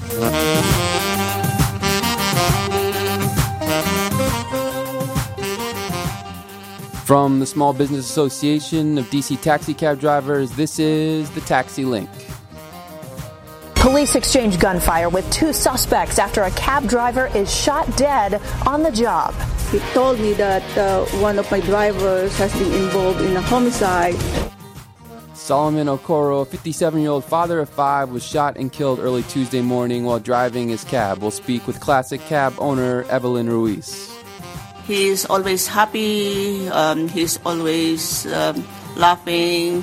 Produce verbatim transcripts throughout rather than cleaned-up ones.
From the Small Business Association of D C Taxi Cab Drivers, this is the Taxi Link. Police exchange gunfire with two suspects after a cab driver is shot dead on the job. He told me that uh, one of my drivers has been involved in a homicide. Solomon Okoro, a fifty-seven-year-old father of five, was shot and killed early Tuesday morning while driving his cab. We'll speak with classic cab owner Evelyn Ruiz. He's always happy. Um, he's always um, laughing.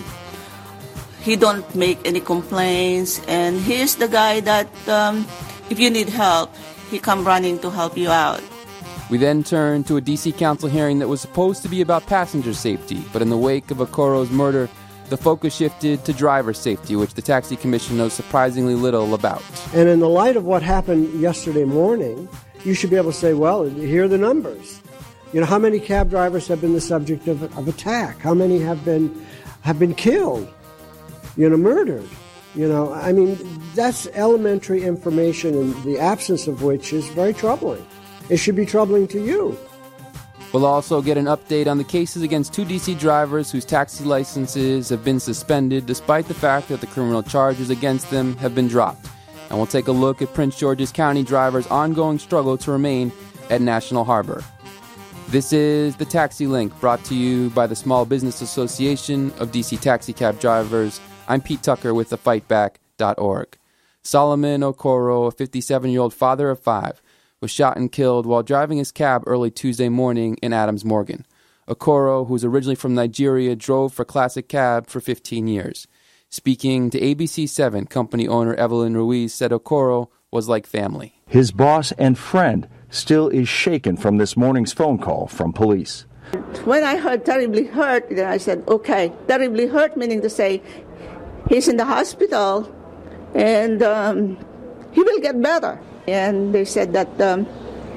He don't make any complaints. And he's the guy that um, if you need help, he come running to help you out. We then turn to a D C council hearing that was supposed to be about passenger safety. But in the wake of Okoro's murder, the focus shifted to driver safety, which the Taxi Commission knows surprisingly little about. And in the light of what happened yesterday morning, you should be able to say, well, here are the numbers. You know, how many cab drivers have been the subject of, of attack? How many have been have been killed, you know, murdered? You know, I mean, that's elementary information, and the absence of which is very troubling. It should be troubling to you. We'll also get an update on the cases against two D C drivers whose taxi licenses have been suspended despite the fact that the criminal charges against them have been dropped. And we'll take a look at Prince George's County drivers' ongoing struggle to remain at National Harbor. This is the Taxi Link, brought to you by the Small Business Association of D C Taxi Cab Drivers. I'm Pete Tucker with the fight back dot org. Solomon Okoro, a fifty-seven-year-old father of five, was shot and killed while driving his cab early Tuesday morning in Adams Morgan. Okoro, who's originally from Nigeria, drove for Classic Cab for fifteen years. Speaking to A B C seven, company owner Evelyn Ruiz said Okoro was like family. His boss and friend still is shaken from this morning's phone call from police. When I heard terribly hurt, then I said, okay, terribly hurt, meaning to say he's in the hospital and um, he will get better. And they said that um,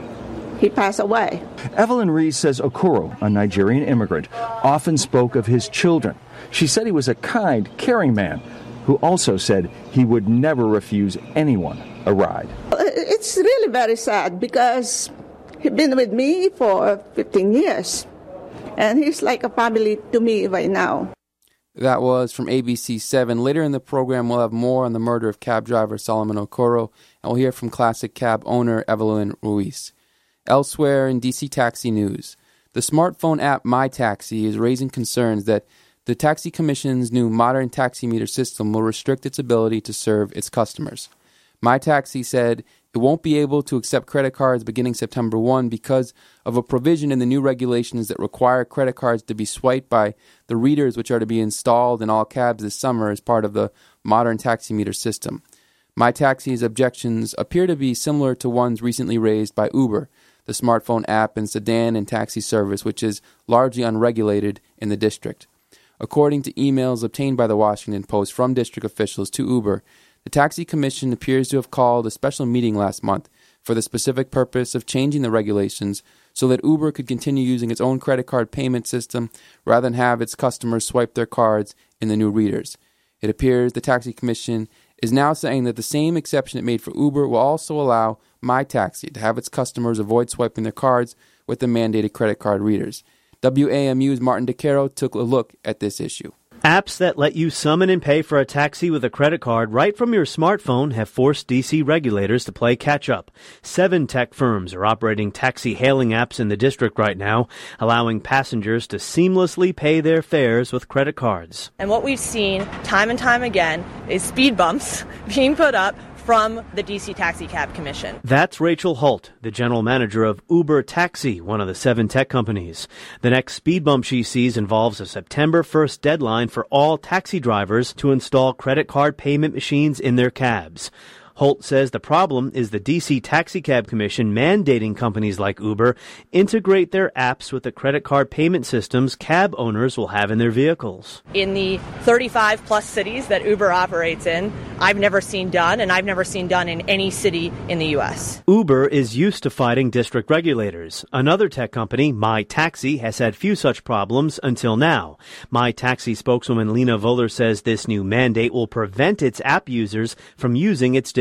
he passed away. Evelyn Rees says Okoro, a Nigerian immigrant, often spoke of his children. She said he was a kind, caring man who also said he would never refuse anyone a ride. It's really very sad because he's been with me for fifteen years, and he's like a family to me right now. That was from A B C seven. Later in the program, we'll have more on the murder of cab driver Solomon Okoro, and we'll hear from Classic Cab owner Evelyn Ruiz. Elsewhere in D C Taxi news, the smartphone app MyTaxi is raising concerns that the Taxi Commission's new modern taxi meter system will restrict its ability to serve its customers. MyTaxi said it won't be able to accept credit cards beginning September first because of a provision in the new regulations that require credit cards to be swiped by the readers which are to be installed in all cabs this summer as part of the modern taxi meter system. MyTaxi's objections appear to be similar to ones recently raised by Uber, the smartphone app and sedan and taxi service, which is largely unregulated in the district. According to emails obtained by the Washington Post from district officials to Uber, the Taxi Commission appears to have called a special meeting last month for the specific purpose of changing the regulations so that Uber could continue using its own credit card payment system rather than have its customers swipe their cards in the new readers. It appears the Taxi Commission is now saying that the same exception it made for Uber will also allow MyTaxi to have its customers avoid swiping their cards with the mandated credit card readers. W A M U's Martin DeCaro took a look at this issue. Apps that let you summon and pay for a taxi with a credit card right from your smartphone have forced D C regulators to play catch-up. Seven tech firms are operating taxi hailing apps in the district right now, allowing passengers to seamlessly pay their fares with credit cards. And what we've seen time and time again is speed bumps being put up from the D C Taxi Cab Commission. That's Rachel Holt, the general manager of Uber Taxi, one of the seven tech companies. The next speed bump she sees involves a September first deadline for all taxi drivers to install credit card payment machines in their cabs. Holt says the problem is the D C Taxi Cab Commission mandating companies like Uber integrate their apps with the credit card payment systems cab owners will have in their vehicles. In the thirty-five plus cities that Uber operates in, I've never seen done, and I've never seen done in any city in the U S. Uber is used to fighting district regulators. Another tech company, MyTaxi, has had few such problems until now. MyTaxi spokeswoman Lena Voller says this new mandate will prevent its app users from using its digital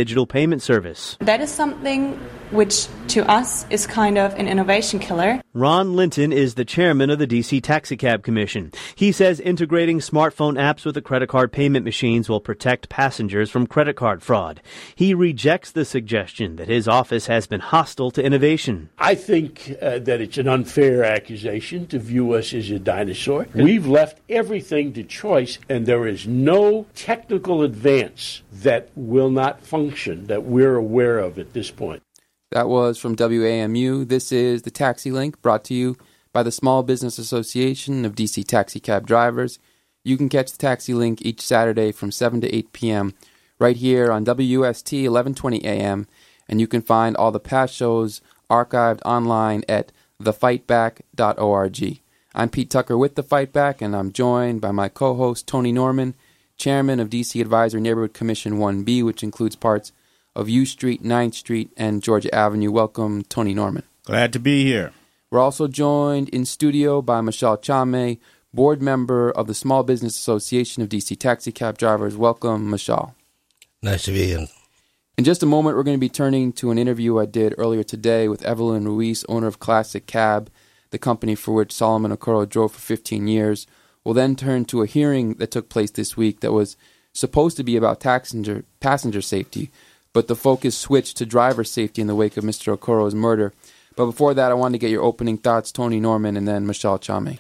digital payment service. That is something which to us is kind of an innovation killer. Ron Linton is the chairman of the D C Taxicab Commission. He says integrating smartphone apps with the credit card payment machines will protect passengers from credit card fraud. He rejects the suggestion that his office has been hostile to innovation. I think uh, that it's an unfair accusation to view us as a dinosaur. We've left everything to choice, and there is no technical advance that will not function that we're aware of at this point. That was from W A M U. This is the Taxi Link, brought to you by the Small Business Association of D C Taxi Cab Drivers. You can catch the Taxi Link each Saturday from seven to eight p.m. right here on W S T eleven twenty A M, and you can find all the past shows archived online at the fight back dot org. I'm Pete Tucker with The Fight Back, and I'm joined by my co-host Tony Norman, chairman of D C Advisor Neighborhood Commission one B, which includes parts of U Street, ninth Street, and Georgia Avenue. Welcome, Tony Norman. Glad to be here. We're also joined in studio by Michelle Chame, board member of the Small Business Association of D C Taxi Cab Drivers. Welcome, Michelle. Nice to be here. In just a moment, we're going to be turning to an interview I did earlier today with Evelyn Ruiz, owner of Classic Cab, the company for which Solomon Okoro drove for fifteen years. We'll then turn to a hearing that took place this week that was supposed to be about passenger, passenger safety, but the focus switched to driver safety in the wake of Mister Okoro's murder. But before that, I wanted to get your opening thoughts, Tony Norman, and then Michelle Chame.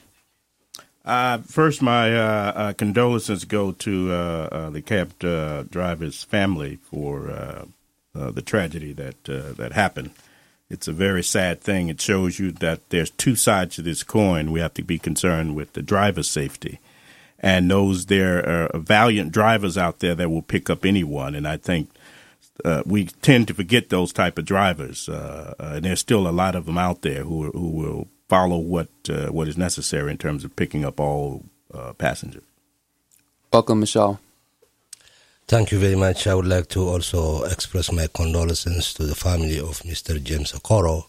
Uh, first, my uh, uh, condolences go to uh, uh, the cab uh, driver's family for uh, uh, the tragedy that uh, that happened. It's a very sad thing. It shows you that there's two sides to this coin. We have to be concerned with the driver's safety. And those there are valiant drivers out there that will pick up anyone. And I think Uh, we tend to forget those type of drivers, uh, uh, and there's still a lot of them out there who who will follow what uh, what is necessary in terms of picking up all uh, passengers. Welcome, Michelle. Thank you very much. I would like to also express my condolences to the family of Mister James Okoro.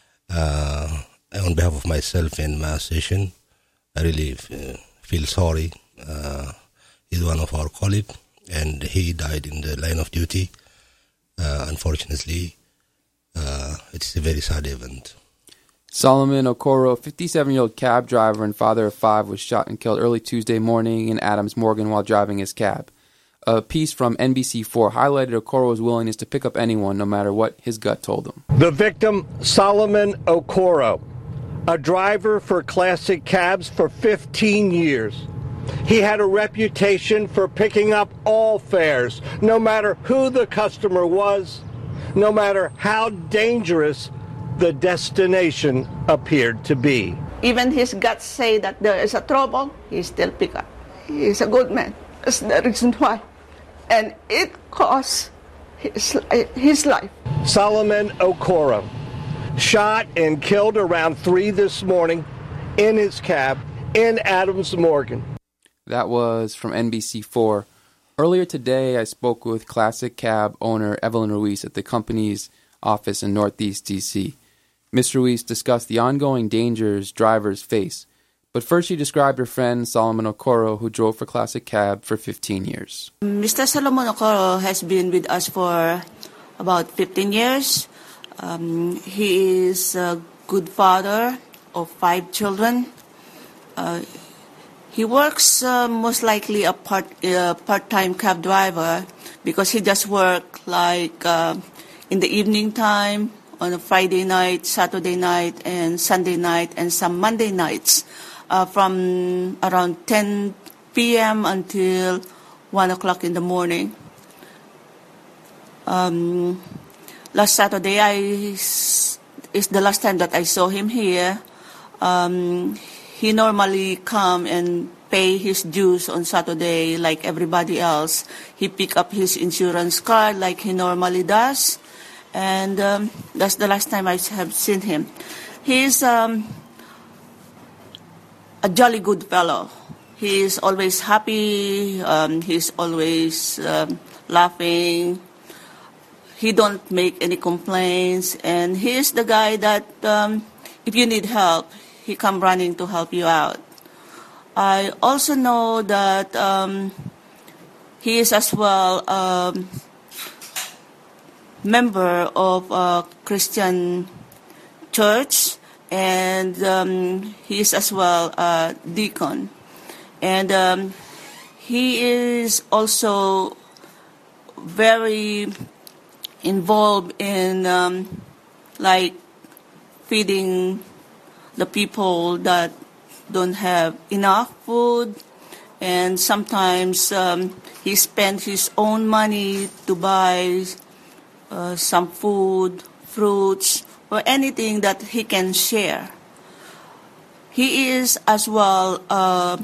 Uh, on behalf of myself and my association, I really f- feel sorry. Uh, he's one of our colleagues, and he died in the line of duty. Uh, unfortunately, uh, it's a very sad event. Solomon Okoro, fifty-seven-year-old cab driver and father of five, was shot and killed early Tuesday morning in Adams Morgan while driving his cab. A piece from N B C four highlighted Okoro's willingness to pick up anyone, no matter what his gut told him. The victim, Solomon Okoro, a driver for Classic Cabs for fifteen years. He had a reputation for picking up all fares, no matter who the customer was, no matter how dangerous the destination appeared to be. Even his guts say that there is a trouble, he still pick up. He is a good man. That's the reason why. And it cost his, his life. Solomon Okoro, shot and killed around three this morning in his cab in Adams Morgan. That was from N B C four. Earlier today, I spoke with Classic Cab owner Evelyn Ruiz at the company's office in Northeast D C. Miz Ruiz discussed the ongoing dangers drivers face. But first, she described her friend Solomon Okoro, who drove for Classic Cab for fifteen years. Mister Solomon Okoro has been with us for about fifteen years. Um, he is a good father of five children. Uh, He works uh, most likely a part uh, part-time cab driver because he just work like uh, in the evening time on a Friday night, Saturday night, and Sunday night, and some Monday nights uh, from around ten p.m. until one o'clock in the morning. Um, last Saturday I is the last time that I saw him here. Um, He normally come and pay his dues on Saturday like everybody else. He pick up his insurance card like he normally does. And um, that's the last time I have seen him. He's um, a jolly good fellow. He is always happy. Um, he's always um, laughing. He don't make any complaints. And he is the guy that um, if you need help, he come running to help you out. I also know that um, he is as well um, member of a Christian church, and um, he is as well a deacon. And um, he is also very involved in um, like feeding the people that don't have enough food, and sometimes um, he spends his own money to buy uh, some food, fruits, or anything that he can share. He is as well uh,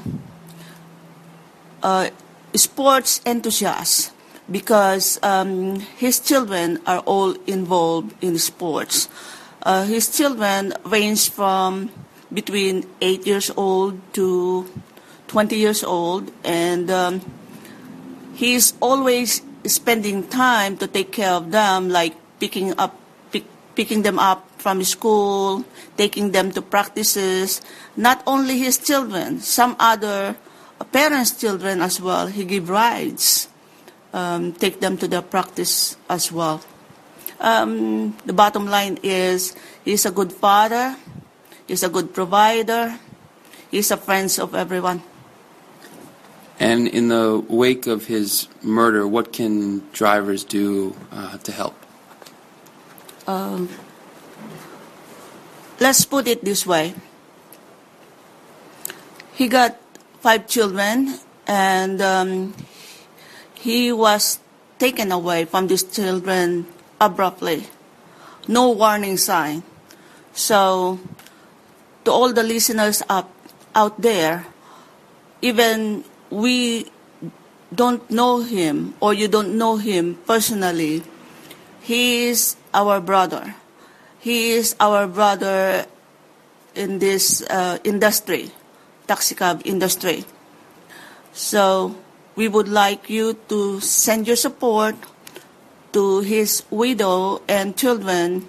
a sports enthusiast because um, his children are all involved in sports. Uh, his children range from between eight years old to twenty years old, and um, he's always spending time to take care of them, like picking up, pick, picking them up from school, taking them to practices. Not only his children, some other parents' children as well. He give rides, um, take them to their practice as well. Um, the bottom line is he's a good father, he's a good provider, he's a friend of everyone. And in the wake of his murder, what can drivers do uh, to help? Um, let's put it this way. He got five children, and um, he was taken away from these children abruptly. No warning sign. So, to all the listeners up, out there, even we don't know him or you don't know him personally, he is our brother. He is our brother in this uh, industry, taxi cab industry. So we would like you to send your support to his widow and children,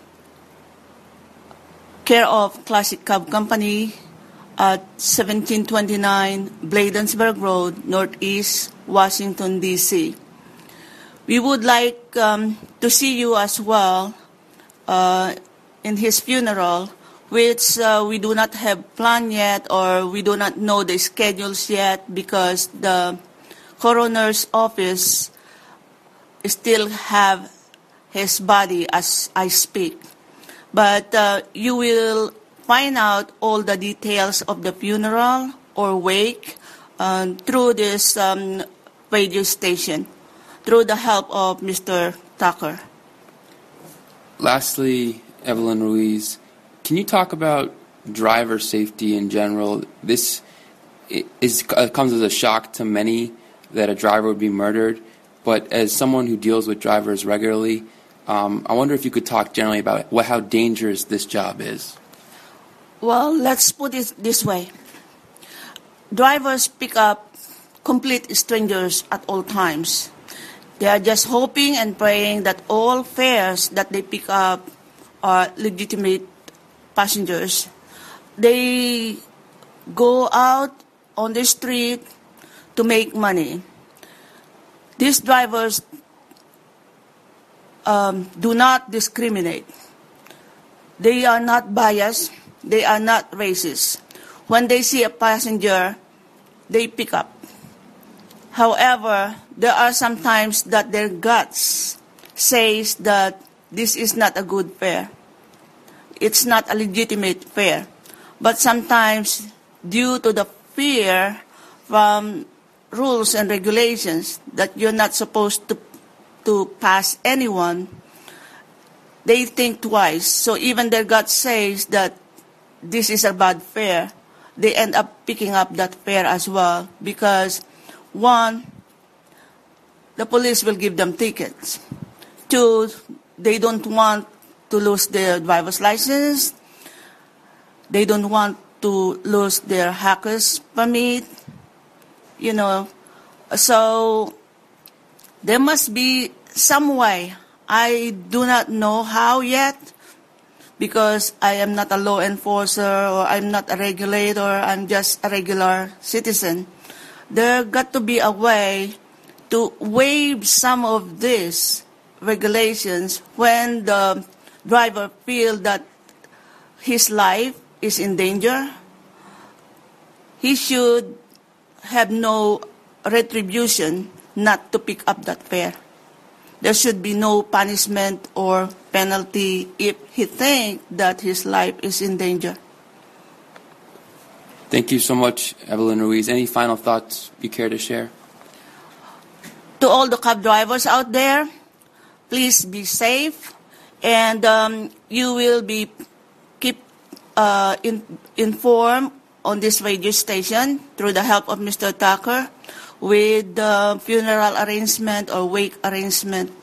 care of Classic Cab Company at seventeen twenty-nine Bladensburg Road, Northeast, Washington, D C We would like um, to see you as well uh, in his funeral, which uh, we do not have planned yet, or we do not know the schedules yet, because the coroner's office still have his body as I speak. But uh, you will find out all the details of the funeral or wake uh, through this um, radio station, through the help of Mister Tucker. Lastly, Evelyn Ruiz, can you talk about driver safety in general? This is, uh, comes as a shock to many that a driver would be murdered, but as someone who deals with drivers regularly, um, I wonder if you could talk generally about what, how dangerous this job is. Well, let's put it this way. Drivers pick up complete strangers at all times. They are just hoping and praying that all fares that they pick up are legitimate passengers. They go out on the street to make money. These drivers um, do not discriminate. They are not biased. They are not racist. When they see a passenger, they pick up. However, there are some times that their guts says that this is not a good fare. It's not a legitimate fare. But sometimes, due to the fear from rules and regulations that you're not supposed to to pass anyone, they think twice. So even their gut says that this is a bad fare, they end up picking up that fare as well, because one, the police will give them tickets. Two, they don't want to lose their driver's license. They don't want to lose their hacker's permit. You know, so there must be some way. I do not know how yet, because I am not a law enforcer or I'm not a regulator. I'm just a regular citizen. There got to be a way to waive some of these regulations when the driver feels that his life is in danger. He should have no retribution not to pick up that fare. There should be no punishment or penalty if he thinks that his life is in danger. Thank you so much, Evelyn Ruiz. Any final thoughts you care to share? To all the cab drivers out there, please be safe, and um, you will be keep uh, in, informed on this radio station through the help of Mister Tucker with the funeral arrangement or wake arrangement.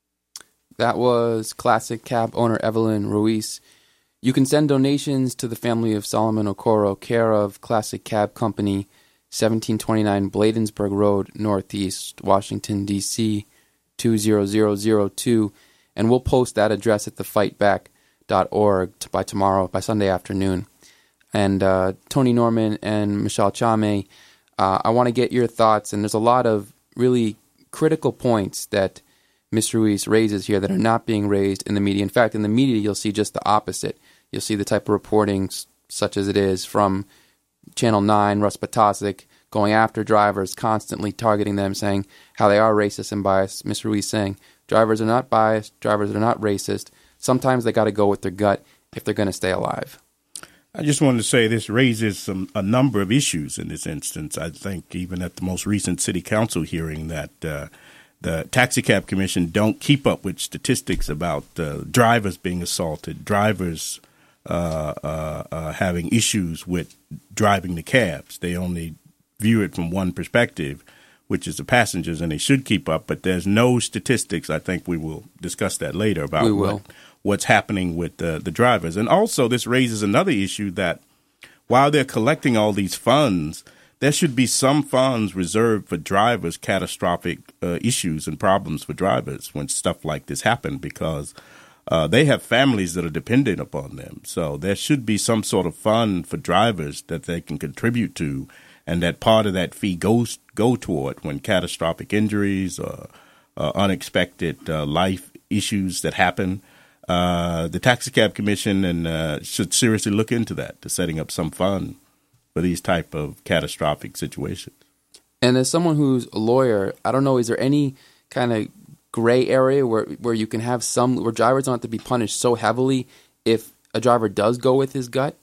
That was Classic Cab owner Evelyn Ruiz. You can send donations to the family of Solomon Okoro, care of Classic Cab Company, seventeen twenty-nine Bladensburg Road, Northeast, Washington, D C two zero zero zero two, and we'll post that address at the fight back dot org by tomorrow, by Sunday afternoon. And uh, Tony Norman and Michelle Chame, uh, I want to get your thoughts, and there's a lot of really critical points that Miz Ruiz raises here that are not being raised in the media. In fact, in the media, you'll see just the opposite. You'll see the type of reporting, such as it is from Channel nine, Russ Potasic, going after drivers, constantly targeting them, saying how they are racist and biased. Miz Ruiz saying drivers are not biased, drivers are not racist. Sometimes they got to go with their gut if they're going to stay alive. I just wanted to say this raises some a number of issues in this instance. I think even at the most recent city council hearing that uh, the Taxi Cab Commission don't keep up with statistics about uh, drivers being assaulted, drivers uh, uh, uh, having issues with driving the cabs. They only view it from one perspective, which is the passengers, and they should keep up. But there's no statistics. I think we will discuss that later about we will. what what's happening with the, the drivers. And also this raises another issue that while they're collecting all these funds, there should be some funds reserved for drivers' catastrophic uh, issues and problems for drivers when stuff like this happen, because uh, they have families that are dependent upon them. So there should be some sort of fund for drivers that they can contribute to, and that part of that fee goes go toward when catastrophic injuries or uh, unexpected uh, life issues that happen. Uh, the Taxi Cab Commission and uh, should seriously look into that, to setting up some fund for these type of catastrophic situations. And as someone who's a lawyer, I don't know, is there any kind of gray area where where you can have some, where drivers don't have to be punished so heavily if a driver does go with his gut?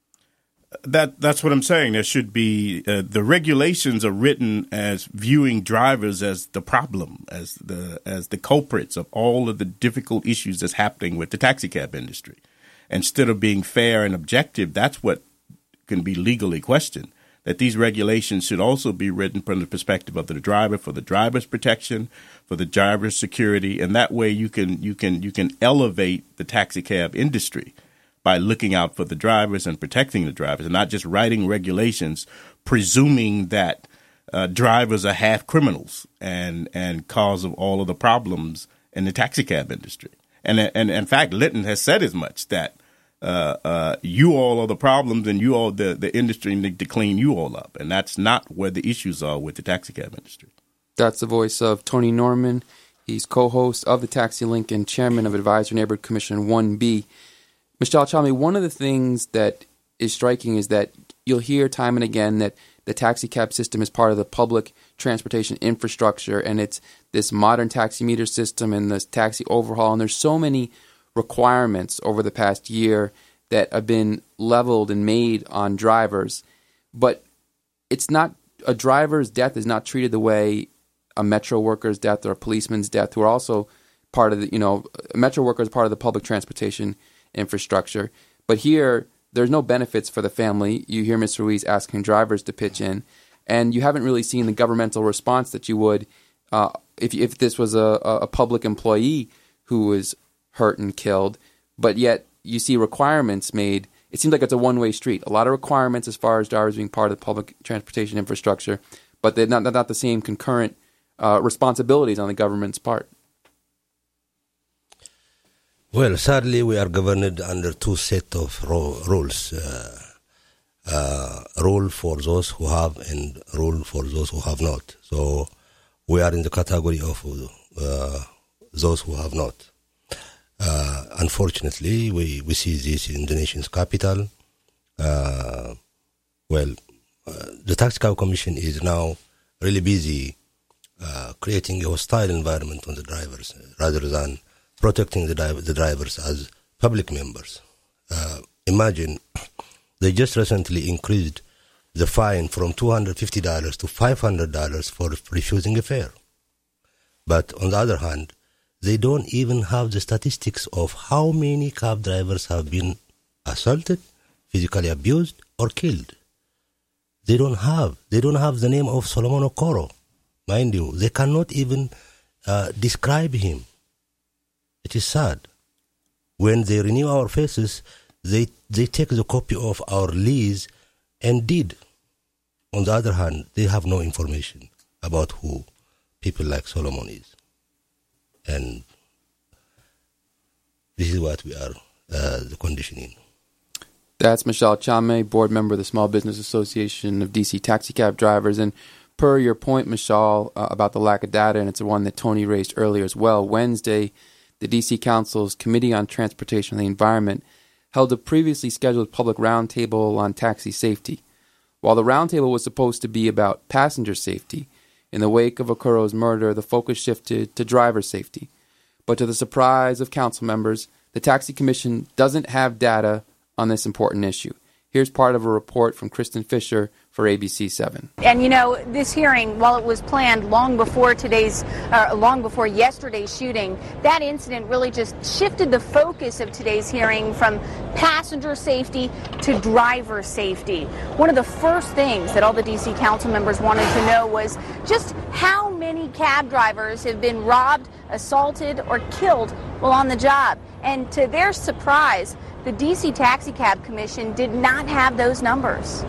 That that's what I'm saying. There should be uh, the regulations are written as viewing drivers as the problem, as the as the culprits of all of the difficult issues that's happening with the taxi cab industry. Instead of being fair and objective, that's what can be legally questioned. That these regulations should also be written from the perspective of the driver, for the driver's protection, for the driver's security, and that way you can you can you can elevate the taxi cab industry by looking out for the drivers and protecting the drivers, and not just writing regulations presuming that uh, drivers are half criminals and and cause of all of the problems in the taxi cab industry. And and in fact, Litton has said as much, that uh, uh, you all are the problems, and you all the the industry need to clean you all up, and that's not where the issues are with the taxi cab industry. That's the voice of Tony Norman. He's co-host of the Taxi Link and chairman of Advisory Neighborhood Commission one B. Michelle Chalmey, one of the things that is striking is that you'll hear time and again that the taxi cab system is part of the public transportation infrastructure, and it's this modern taximeter system and this taxi overhaul, and there's so many requirements over the past year that have been leveled and made on drivers, but it's not, a driver's death is not treated the way a metro worker's death or a policeman's death, who are also part of the, you know, a metro worker is part of the public transportation infrastructure. But here, there's no benefits for the family. You hear Miz Ruiz asking drivers to pitch in, and you haven't really seen the governmental response that you would uh, if if this was a, a public employee who was hurt and killed. But yet, you see requirements made. It seems like it's a one-way street. A lot of requirements as far as drivers being part of the public transportation infrastructure, but they're not, they're not the same concurrent uh, responsibilities on the government's part. Well, sadly, we are governed under two sets of ro- rules. Uh, uh, rule for those who have and rule for those who have not. So we are in the category of uh, those who have not. Uh, unfortunately, we, we see this in the nation's capital. Uh, well, uh, the Taxi Cab Commission is now really busy uh, creating a hostile environment on the drivers rather than protecting the, di- the drivers as public members. Uh, imagine they just recently increased the fine from two hundred fifty dollars to five hundred dollars for refusing a fare. But on the other hand, they don't even have the statistics of how many cab drivers have been assaulted, physically abused, or killed. They don't have. They don't have the name of Solomon Okoro. Mind you, they cannot even uh, describe him. It is sad. When they renew our faces, they they take the copy of our lease and deed. On the other hand, they have no information about who people like Solomon is. And this is what we are, uh, the conditioning. That's Michelle Chame, board member of the Small Business Association of D C Taxi Cab Drivers. And per your point, Michelle, uh, about the lack of data, and it's the one that Tony raised earlier as well, Wednesday, the D C Council's Committee on Transportation and the Environment held a previously scheduled public roundtable on taxi safety. While the roundtable was supposed to be about passenger safety, in the wake of Okoro's murder, the focus shifted to driver safety. But to the surprise of council members, the Taxi Commission doesn't have data on this important issue. Here's part of a report from Kristen Fisher for A B C seven. And you know, this hearing, while it was planned long before today's, uh, long before yesterday's shooting, that incident really just shifted the focus of today's hearing from passenger safety to driver safety. One of the first things that all the D C council members wanted to know was just how many cab drivers have been robbed, assaulted, or killed while on the job. And to their surprise, the D C Taxi Cab Commission did not have those numbers.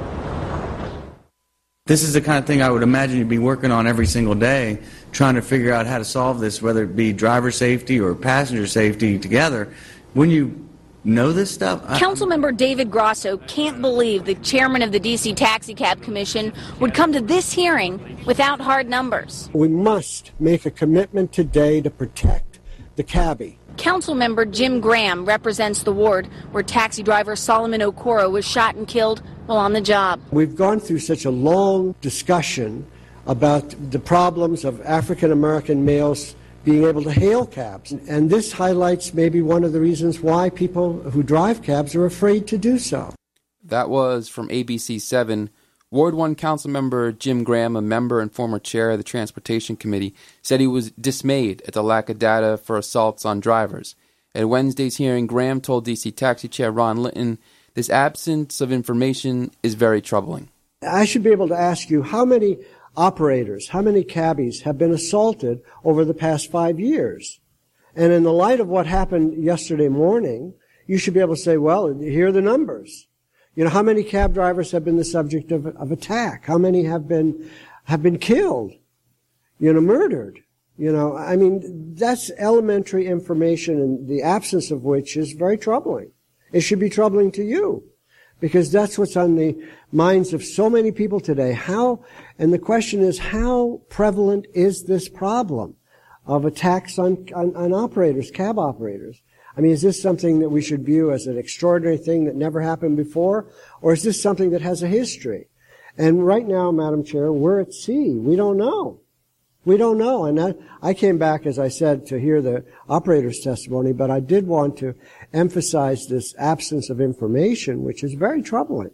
This is the kind of thing I would imagine you'd be working on every single day, trying to figure out how to solve this, whether it be driver safety or passenger safety together. When you know this stuff... I... Councilmember David Grosso can't believe the chairman of the D C Taxi Cab Commission would come to this hearing without hard numbers. We must make a commitment today to protect the cabbie. Councilmember Jim Graham represents the ward where taxi driver Solomon Okoro was shot and killed while on the job. We've gone through such a long discussion about the problems of African American males being able to hail cabs. And this highlights maybe one of the reasons why people who drive cabs are afraid to do so. That was from A B C seven. Ward one Councilmember Jim Graham, a member and former chair of the Transportation Committee, said he was dismayed at the lack of data for assaults on drivers. At Wednesday's hearing, Graham told D C Taxi Chair Ron Litton this absence of information is very troubling. I should be able to ask you how many operators, how many cabbies have been assaulted over the past five years? And in the light of what happened yesterday morning, you should be able to say, well, here are the numbers. You know, how many cab drivers have been the subject of, of attack? How many have been, have been killed? You know, murdered? You know, I mean, that's elementary information, and the absence of which is very troubling. It should be troubling to you, because that's what's on the minds of so many people today. How, and the question is, how prevalent is this problem of attacks on, on, on operators, cab operators? I mean, is this something that we should view as an extraordinary thing that never happened before, or is this something that has a history? And right now, Madam Chair, we're at sea. We don't know. We don't know. And I, I came back, as I said, to hear the operator's testimony, but I did want to emphasize this absence of information, which is very troubling.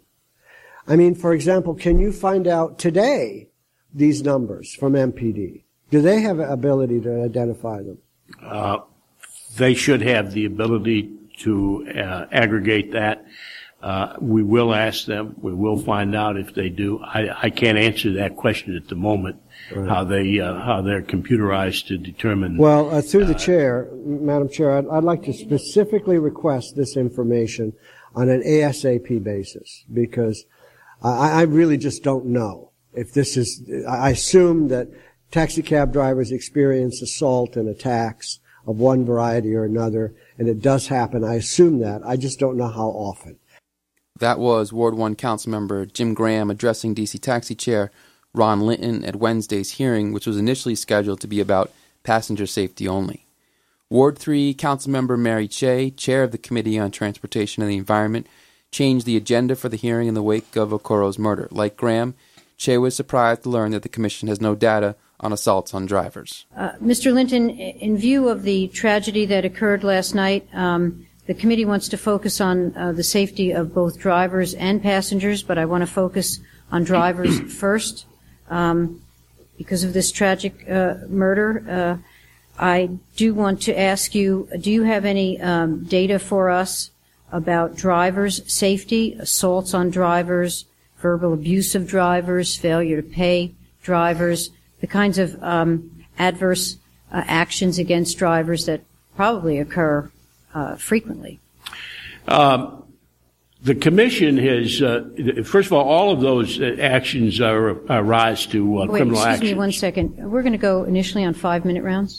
I mean, for example, can you find out today these numbers from M P D? Do they have an ability to identify them? Uh, they should have the ability to uh, aggregate that. Uh, we will ask them. We will find out if they do. I, I can't answer that question at the moment. Right. How they uh, how they're computerized to determine. Well, uh, through the uh, chair, Madam Chair, I'd, I'd like to specifically request this information on an ASAP basis, because I, I really just don't know if this is. I assume that taxi cab drivers experience assault and attacks of one variety or another, and it does happen. I assume that. I just don't know how often. That was Ward one Councilmember Jim Graham addressing D C Taxi Chair Ron Litton at Wednesday's hearing, which was initially scheduled to be about passenger safety only. Ward three Councilmember Mary Cheh, chair of the Committee on Transportation and the Environment, changed the agenda for the hearing in the wake of Okoro's murder. Like Graham, Cheh was surprised to learn that the Commission has no data on assaults on drivers. Uh, Mister Linton, in view of the tragedy that occurred last night, um, the committee wants to focus on uh, the safety of both drivers and passengers, but I want to focus on drivers first. Um, because of this tragic uh, murder, uh, I do want to ask you, do you have any um, data for us about drivers' safety, assaults on drivers, verbal abuse of drivers, failure to pay drivers, the kinds of um, adverse uh, actions against drivers that probably occur uh, frequently? Um, the Commission has, uh, first of all, all of those actions are, are rise to uh, Wait, criminal excuse actions. me one second. We're going to go initially on five-minute rounds.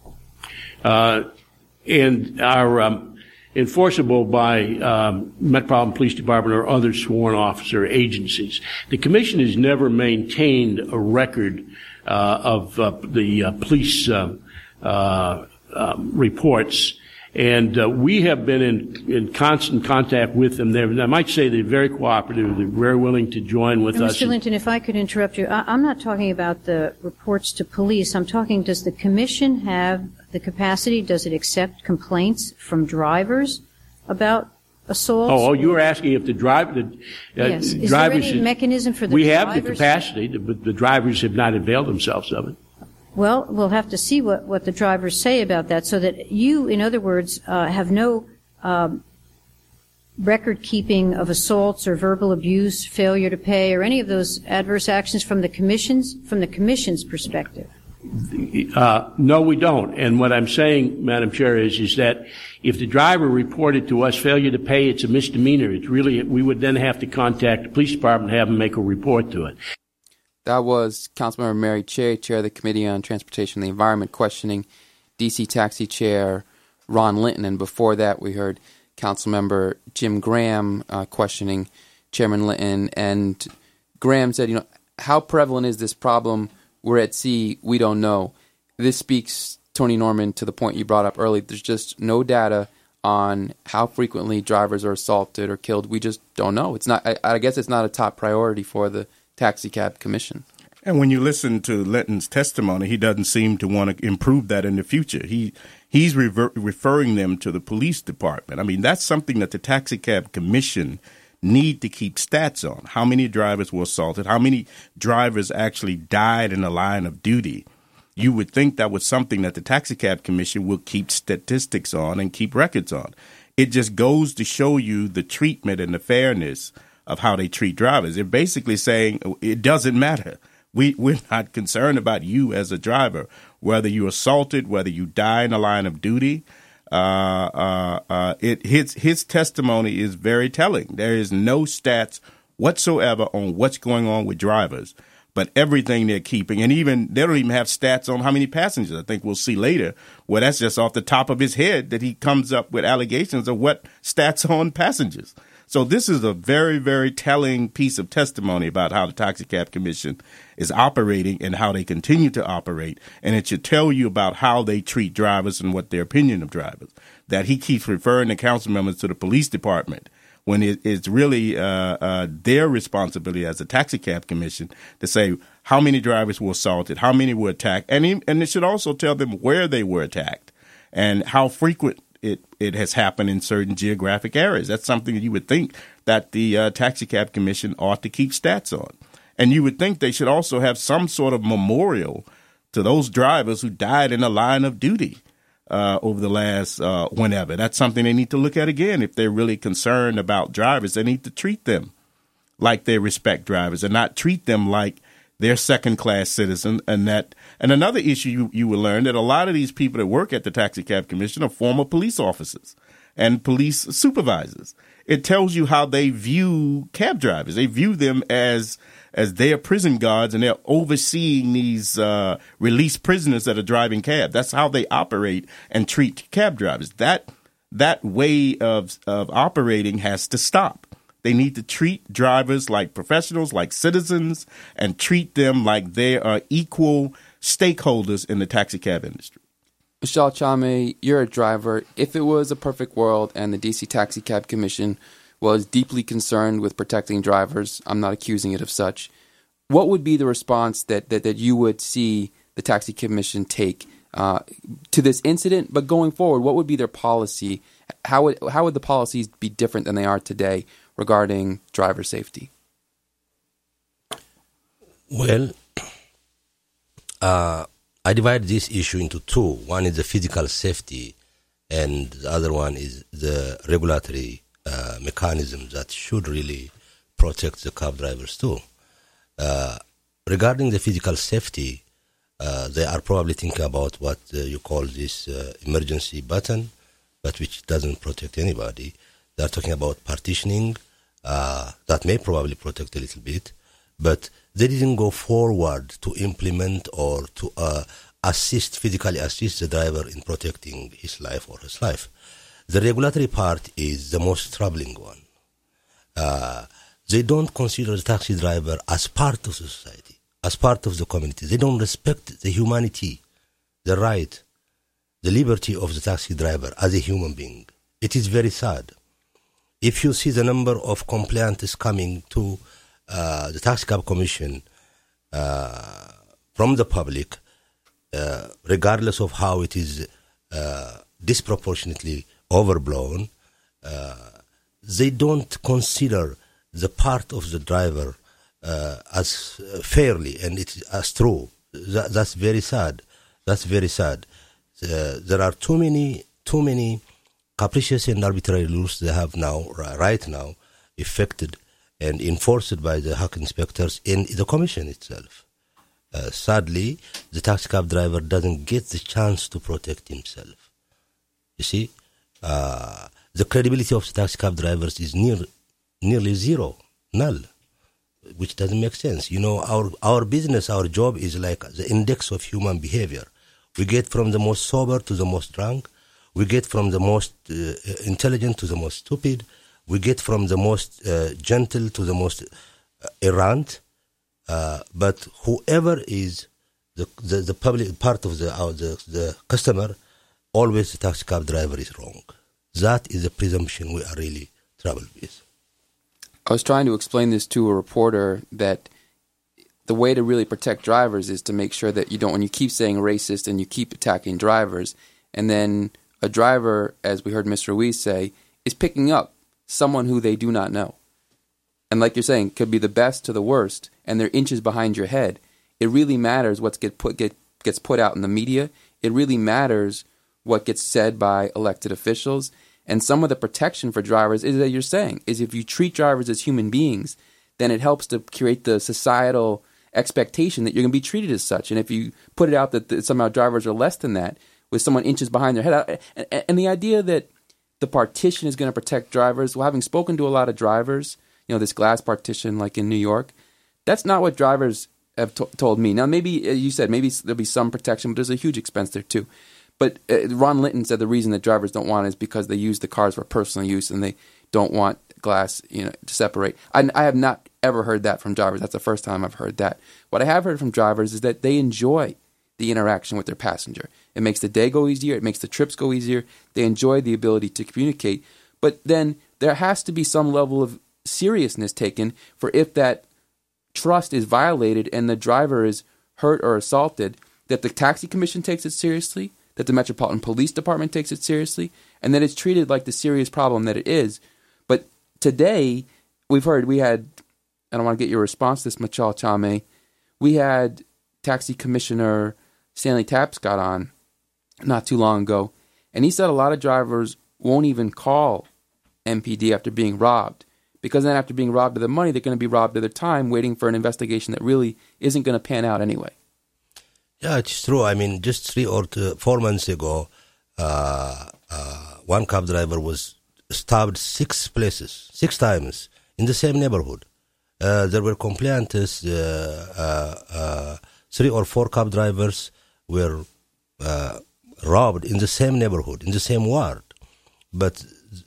Uh, and are um, enforceable by um, Metropolitan Police Department or other sworn officer agencies. The Commission has never maintained a record uh, of uh, the uh, police uh, uh, um, reports, and uh, we have been in, in constant contact with them. They're, I might say they're very cooperative. They're very willing to join with now, us. Mister Linton, if I could interrupt you, I, I'm not talking about the reports to police. I'm talking, does the Commission have the capacity, does it accept complaints from drivers about assaults? Oh, oh you were asking if the driver, the uh, yes. Is drivers. there any mechanism for the we drivers? have the capacity, but the drivers have not availed themselves of it. Well, we'll have to see what, what the drivers say about that, so that you, in other words, uh, have no um, record keeping of assaults or verbal abuse, failure to pay, or any of those adverse actions from the commission's from the commission's perspective. Uh, no, we don't. And what I'm saying, Madam Chair, is is that if the driver reported to us failure to pay, it's a misdemeanor. It's really, we would then have to contact the police department and have them make a report to it. That was Councilmember Mary Cheh, chair of the Committee on Transportation and the Environment, questioning D C Taxi Chair Ron Linton. And before that, we heard Councilmember Jim Graham uh, questioning Chairman Linton. And Graham said, you know, how prevalent is this problem? We're at sea. We don't know. This speaks, Tony Norman, to the point you brought up earlier. There's just no data on how frequently drivers are assaulted or killed. We just don't know. It's not. I, I guess it's not a top priority for the Taxi Cab Commission. And when you listen to Linton's testimony, he doesn't seem to want to improve that in the future. He he's rever- referring them to the police department. I mean, that's something that the Taxi Cab Commission need to keep stats on. How many drivers were assaulted? How many drivers actually died in the line of duty? You would think that was something that the Taxi Cab Commission will keep statistics on and keep records on. It just goes to show you the treatment and the fairness of how they treat drivers. They're basically saying it doesn't matter. We, we're not concerned about you as a driver, whether you're assaulted, whether you die in the line of duty. Uh, uh, uh, it, his, his testimony is very telling. There is no stats whatsoever on what's going on with drivers, but everything they're keeping. And even they don't even have stats on how many passengers. I think we'll see later where that's just off the top of his head that he comes up with allegations of what stats on passengers. So this is a very, very telling piece of testimony about how the Taxi Cab Commission is operating and how they continue to operate. And it should tell you about how they treat drivers and what their opinion of drivers. That he keeps referring the council members to the police department when it, it's really uh, uh, their responsibility as a Taxi Cab Commission to say how many drivers were assaulted, how many were attacked. And, he, and it should also tell them where they were attacked and how frequent It it has happened in certain geographic areas. That's something that you would think that the uh, Taxi Cab Commission ought to keep stats on. And you would think they should also have some sort of memorial to those drivers who died in the line of duty uh, over the last uh, whenever. That's something they need to look at again. If they're really concerned about drivers, they need to treat them like they respect drivers and not treat them like they're second-class citizens. And that, and another issue you, you will learn that a lot of these people that work at the Taxi Cab Commission are former police officers and police supervisors. It tells you how they view cab drivers. They view them as as their prison guards, and they're overseeing these uh, released prisoners that are driving cab. That's how they operate and treat cab drivers. That that way of of operating has to stop. They need to treat drivers like professionals, like citizens, and treat them like they are equal stakeholders in the taxi cab industry. Michelle Chamé, you're a driver. If it was a perfect world and the D C Taxi Cab Commission was deeply concerned with protecting drivers, I'm not accusing it of such, what would be the response that, that, that you would see the Taxi Commission take uh, to this incident? But going forward, what would be their policy? How would, how would the policies be different than they are today regarding driver safety? Well, uh, I divide this issue into two. One is the physical safety, and the other one is the regulatory uh, mechanism that should really protect the cab drivers too. Uh, regarding the physical safety, uh, they are probably thinking about what uh, you call this uh, emergency button, but which doesn't protect anybody. They are talking about partitioning, uh, that may probably protect a little bit, but they didn't go forward to implement or to uh, assist, physically assist the driver in protecting his life or his life. The regulatory part is the most troubling one. Uh, they don't consider the taxi driver as part of the society, as part of the community. They don't respect the humanity, the right, the liberty of the taxi driver as a human being. It is very sad. If you see the number of complaints coming to Uh, the Taxi Cab Commission uh, from the public, uh, regardless of how it is uh, disproportionately overblown, uh, they don't consider the part of the driver uh, as uh, fairly and it as true. That, that's very sad. That's very sad. Uh, there are too many, too many capricious and arbitrary rules they have now, right now, effected and enforced by the H A C inspectors in the commission itself. Uh, sadly, the taxi cab driver doesn't get the chance to protect himself. You see, uh, the credibility of the taxi cab drivers is near, nearly zero, null, which doesn't make sense. You know, our, our business, our job is like the index of human behavior. We get from the most sober to the most drunk. We get from the most uh, intelligent to the most stupid. We get from the most uh, gentle to the most uh, errant, uh, but whoever is the, the, the public part of the, uh, the the customer, always the taxi cab driver is wrong. That is the presumption we are really troubled with. I was trying to explain this to a reporter that the way to really protect drivers is to make sure that you don't, when you keep saying racist and you keep attacking drivers, and then a driver, as we heard Mister Ruiz say, is picking up someone who they do not know. And like you're saying, could be the best to the worst, and they're inches behind your head. It really matters what get put, get, gets put out in the media. It really matters what gets said by elected officials. And some of the protection for drivers is that you're saying, is if you treat drivers as human beings, then it helps to create the societal expectation that you're going to be treated as such. And if you put it out that, that somehow drivers are less than that, with someone inches behind their head, and, and the idea that the partition is going to protect drivers. Well, having spoken to a lot of drivers, you know, this glass partition like in New York, that's not what drivers have to- told me. Now, maybe, you said, maybe there'll be some protection, but there's a huge expense there too. But uh, Ron Linton said the reason that drivers don't want it is because they use the cars for personal use and they don't want glass, you know, to separate. I, I have not ever heard that from drivers. That's the first time I've heard that. What I have heard from drivers is that they enjoy the interaction with their passenger. It makes the day go easier. It makes the trips go easier. They enjoy the ability to communicate. But then there has to be some level of seriousness taken for if that trust is violated and the driver is hurt or assaulted, that the taxi commission takes it seriously, that the Metropolitan Police Department takes it seriously, and that it's treated like the serious problem that it is. But today, we've heard, we had, I don't want to get your response to this, Michelle Chamé, we had Taxi Commissioner Stanley Tapscott on not too long ago, and he said a lot of drivers won't even call M P D after being robbed, because then after being robbed of their money, they're going to be robbed of their time waiting for an investigation that really isn't going to pan out anyway. Yeah, it's true. I mean, just three or two, four months ago, uh, uh, one cab driver was stabbed six places, six times in the same neighborhood. Uh, there were complaints, uh, uh, uh, three or four cab drivers were uh, robbed in the same neighborhood, in the same ward. But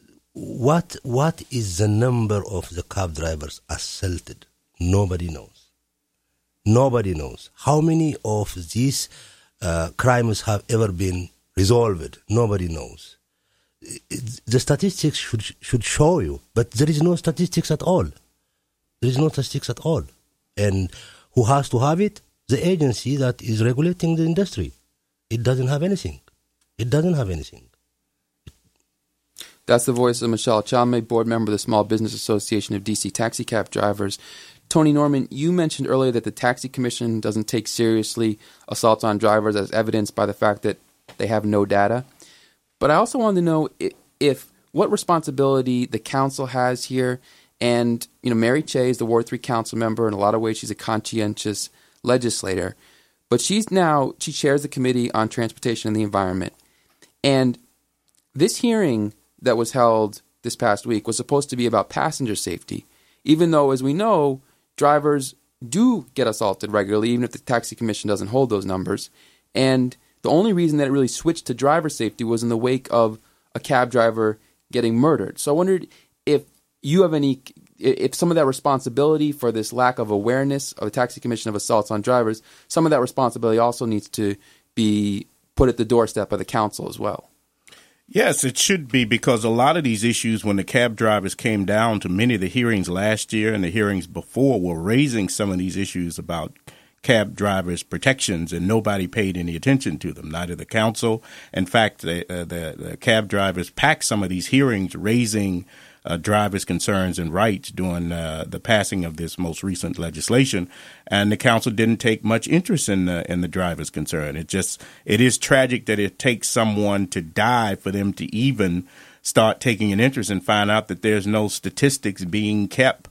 what what is the number of the cab drivers assaulted? Nobody knows. Nobody knows. How many of these uh, crimes have ever been resolve it. Nobody knows. It, the statistics should should show you, but there is no statistics at all. There is no statistics at all. And who has to have it? The agency that is regulating the industry. It doesn't have anything. It doesn't have anything. That's the voice of Michelle Chalme, board member of the Small Business Association of D C Taxi Cab Drivers. Tony Norman, you mentioned earlier that the Taxi Commission doesn't take seriously assaults on drivers as evidenced by the fact that they have no data. But I also wanted to know if, if what responsibility the council has here. And, you know, Mary Cheh is the Ward three council member. In a lot of ways, she's a conscientious legislator. But she's now, she chairs the Committee on Transportation and the Environment. And this hearing that was held this past week was supposed to be about passenger safety, even though, as we know, drivers do get assaulted regularly, even if the Taxi Commission doesn't hold those numbers. And the only reason that it really switched to driver safety was in the wake of a cab driver getting murdered. So I wondered if you have any, if some of that responsibility for this lack of awareness of the Taxi Commission of assaults on drivers, some of that responsibility also needs to be put at the doorstep of the council as well. Yes, it should be, because a lot of these issues, when the cab drivers came down to many of the hearings last year and the hearings before, were raising some of these issues about cab drivers' protections, and nobody paid any attention to them, neither the council. In fact, the, uh, the, the cab drivers packed some of these hearings raising uh, drivers' concerns and rights during uh, the passing of this most recent legislation, and the council didn't take much interest in the, in the drivers' concern. It just, it is tragic that it takes someone to die for them to even start taking an interest and find out that there's no statistics being kept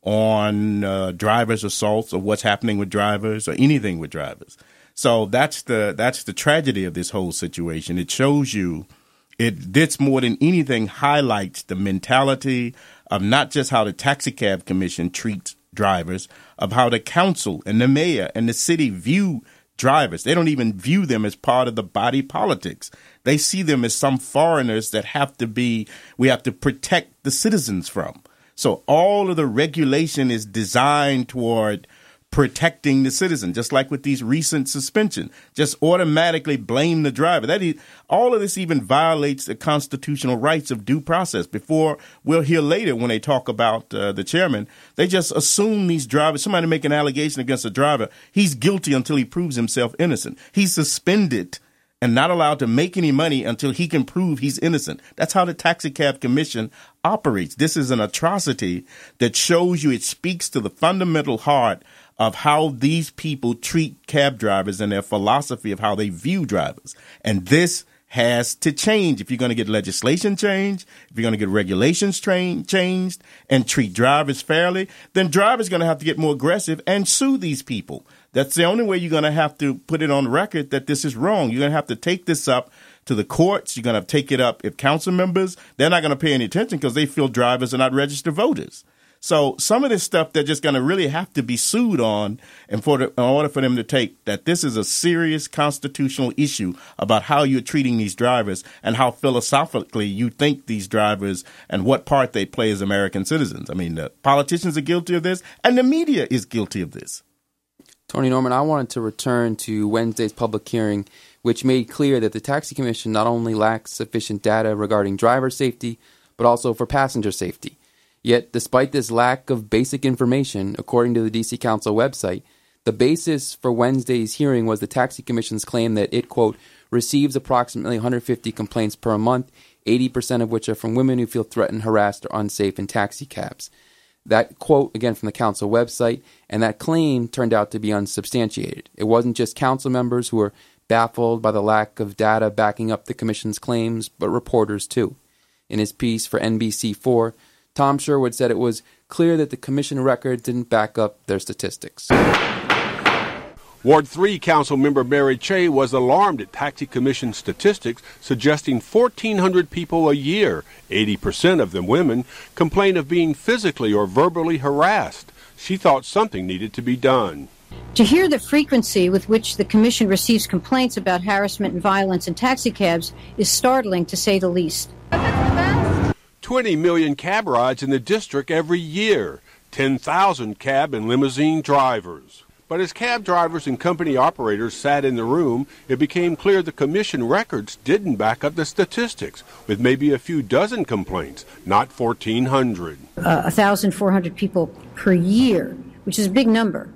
on uh, drivers' assaults or what's happening with drivers or anything with drivers. So that's the that's the tragedy of this whole situation. It shows you, it this more than anything highlights the mentality of not just how the Taxi Cab Commission treats drivers, of how the council and the mayor and the city view drivers. They don't even view them as part of the body politics. They see them as some foreigners that have to be, we have to protect the citizens from. So all of the regulation is designed toward protecting the citizen, just like with these recent suspensions. Just automatically blame the driver. That is, all of this even violates the constitutional rights of due process. Before, we'll hear later when they talk about uh, the chairman, they just assume these drivers, somebody make an allegation against a driver, he's guilty until he proves himself innocent. He's suspended and not allowed to make any money until he can prove he's innocent. That's how the Taxi Cab Commission operates. This is an atrocity that shows you, it speaks to the fundamental heart of how these people treat cab drivers and their philosophy of how they view drivers. And this has to change. If you're going to get legislation changed, if you're going to get regulations train, changed and treat drivers fairly, then drivers are going to have to get more aggressive and sue these people. That's the only way you're going to have to put it on record that this is wrong. You're going to have to take this up to the courts. You're going to take it up if council members, they're not going to pay any attention because they feel drivers are not registered voters. So some of this stuff they're just going to really have to be sued on, and for the, in order for them to take that this is a serious constitutional issue about how you're treating these drivers and how philosophically you think these drivers and what part they play as American citizens. I mean, the politicians are guilty of this, and the media is guilty of this. Tony Norman, I wanted to return to Wednesday's public hearing, which made clear that the Taxi Commission not only lacks sufficient data regarding driver safety, but also for passenger safety. Yet, despite this lack of basic information, according to the D C Council website, the basis for Wednesday's hearing was the Taxi Commission's claim that it, quote, receives approximately one hundred fifty complaints per month, eighty percent of which are from women who feel threatened, harassed, or unsafe in taxi cabs. That quote, again, from the council website, and that claim turned out to be unsubstantiated. It wasn't just council members who were baffled by the lack of data backing up the commission's claims, but reporters too. In his piece for N B C four, Tom Sherwood said it was clear that the commission record didn't back up their statistics. Ward three Councilmember Mary Cheh was alarmed at Taxi Commission statistics suggesting fourteen hundred people a year, eighty percent of them women, complain of being physically or verbally harassed. She thought something needed to be done. To hear the frequency with which the Commission receives complaints about harassment and violence in taxicabs is startling, to say the least. twenty million cab rides in the district every year, ten thousand cab and limousine drivers. But as cab drivers and company operators sat in the room, it became clear the commission records didn't back up the statistics, with maybe a few dozen complaints, not fourteen hundred. Uh, one thousand four hundred people per year, which is a big number.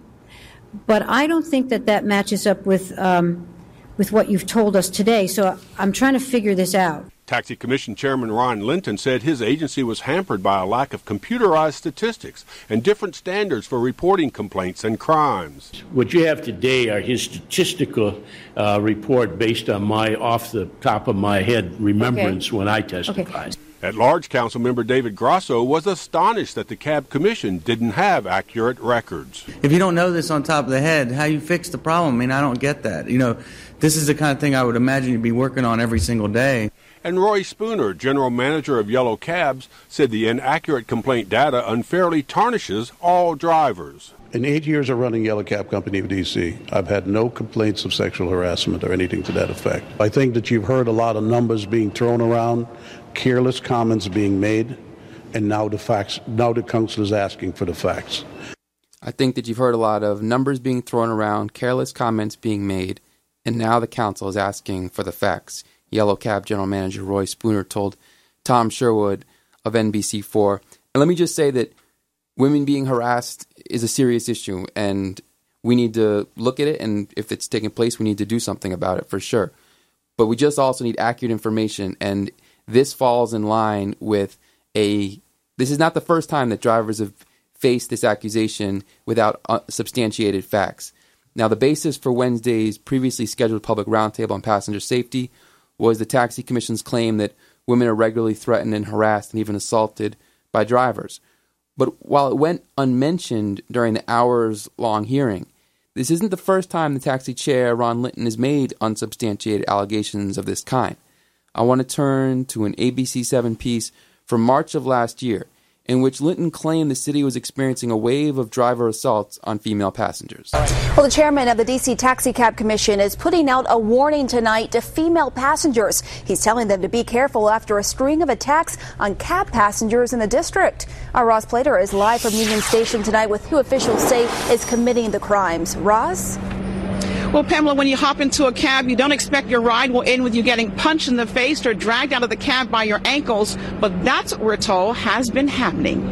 But I don't think that that matches up with um, with what you've told us today, so I'm trying to figure this out. Taxi Commission Chairman Ron Linton said his agency was hampered by a lack of computerized statistics and different standards for reporting complaints and crimes. What you have today are his statistical uh, report based on my off the top of my head remembrance okay. when I testified. Okay. At-large council member David Grosso was astonished that the Cab Commission didn't have accurate records. If you don't know this on top of the head, how you fix the problem? I mean, I don't get that. You know, this is the kind of thing I would imagine you'd be working on every single day. And Roy Spooner, general manager of Yellow Cabs, said the inaccurate complaint data unfairly tarnishes all drivers. In eight years of running Yellow Cab Company of D C, I've had no complaints of sexual harassment or anything to that effect. I think that you've heard a lot of numbers being thrown around, careless comments being made, and now the facts. Now the council is asking for the facts. I think that you've heard a lot of numbers being thrown around, careless comments being made, and now the council is asking for the facts. Yellow Cab General Manager Roy Spooner told Tom Sherwood of N B C four. And let me just say that women being harassed is a serious issue, and we need to look at it, and if it's taking place, we need to do something about it for sure. But we just also need accurate information, and this falls in line with a... This is not the first time that drivers have faced this accusation without uh, substantiated facts. Now, the basis for Wednesday's previously scheduled public roundtable on passenger safety was the Taxi Commission's claim that women are regularly threatened and harassed and even assaulted by drivers. But while it went unmentioned during the hours-long hearing, this isn't the first time the taxi chair, Ron Linton, has made unsubstantiated allegations of this kind. I want to turn to an A B C seven piece from March of last year, in which Linton claimed the city was experiencing a wave of driver assaults on female passengers. Well, the chairman of the D C Taxi Cab Commission is putting out a warning tonight to female passengers. He's telling them to be careful after a string of attacks on cab passengers in the district. Our Ross Plater is live from Union Station tonight with who officials say is committing the crimes. Ross? Well, Pamela, when you hop into a cab, you don't expect your ride will end with you getting punched in the face or dragged out of the cab by your ankles, but that's what we're told has been happening.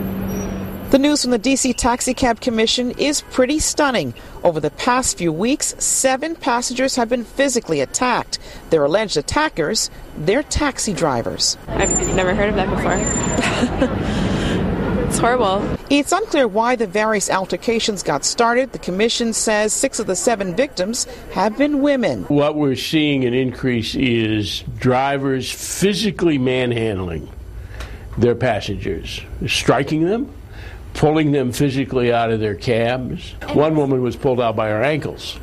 The news from the D C Taxi Cab Commission is pretty stunning. Over the past few weeks, seven passengers have been physically attacked. Their alleged attackers, they're taxi drivers. I've never heard of that before. It's horrible. It's unclear why the various altercations got started. The commission says six of the seven victims have been women. What we're seeing an increase is drivers physically manhandling their passengers, striking them, pulling them physically out of their cabs. One woman was pulled out by her ankles.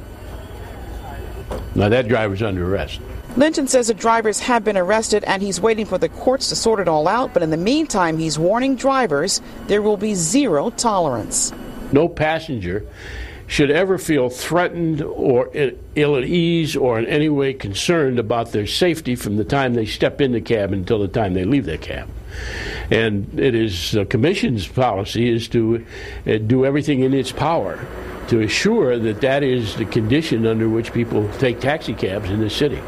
Now that driver's under arrest. Linton says the drivers have been arrested and he's waiting for the courts to sort it all out. But in the meantime, he's warning drivers there will be zero tolerance. No passenger should ever feel threatened or ill at ease or in any way concerned about their safety from the time they step in the cab until the time they leave their cab. And it is the Commission's policy is to uh, do everything in its power to assure that that is the condition under which people take taxi cabs in this city.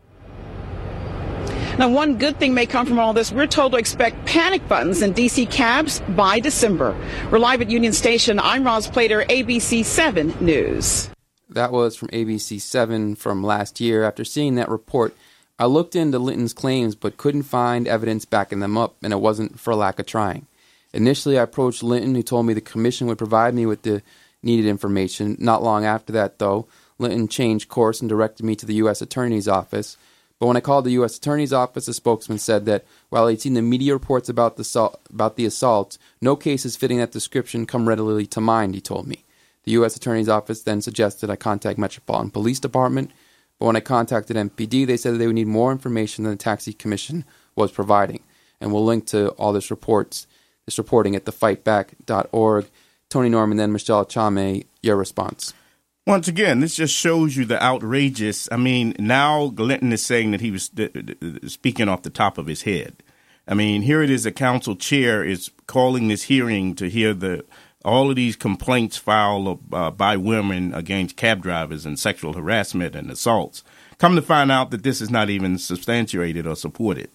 Now, one good thing may come from all this. We're told to expect panic buttons in D C cabs by December. We're live at Union Station. I'm Roz Plater, A B C seven News. That was from A B C seven from last year. After seeing that report, I looked into Linton's claims but couldn't find evidence backing them up, and it wasn't for lack of trying. Initially, I approached Linton, who told me the commission would provide me with the needed information. Not long after that, though, Linton changed course and directed me to the U S Attorney's Office. But when I called the U S Attorney's Office, a spokesman said that while he'd seen the media reports about the assault, about the assaults, no cases fitting that description come readily to mind, he told me. The U S Attorney's Office then suggested I contact Metropolitan Police Department, but when I contacted M P D, they said that they would need more information than the Taxi Commission was providing. And we'll link to all this reports, this reporting at the fight back dot org. Tony Norman, then Michelle Chame, your response. Once again, this just shows you the outrageous. I mean, now Linton is saying that he was speaking off the top of his head. I mean, here it is, a council chair is calling this hearing to hear the all of these complaints filed uh, by women against cab drivers and sexual harassment and assaults. Come to find out that this is not even substantiated or supported.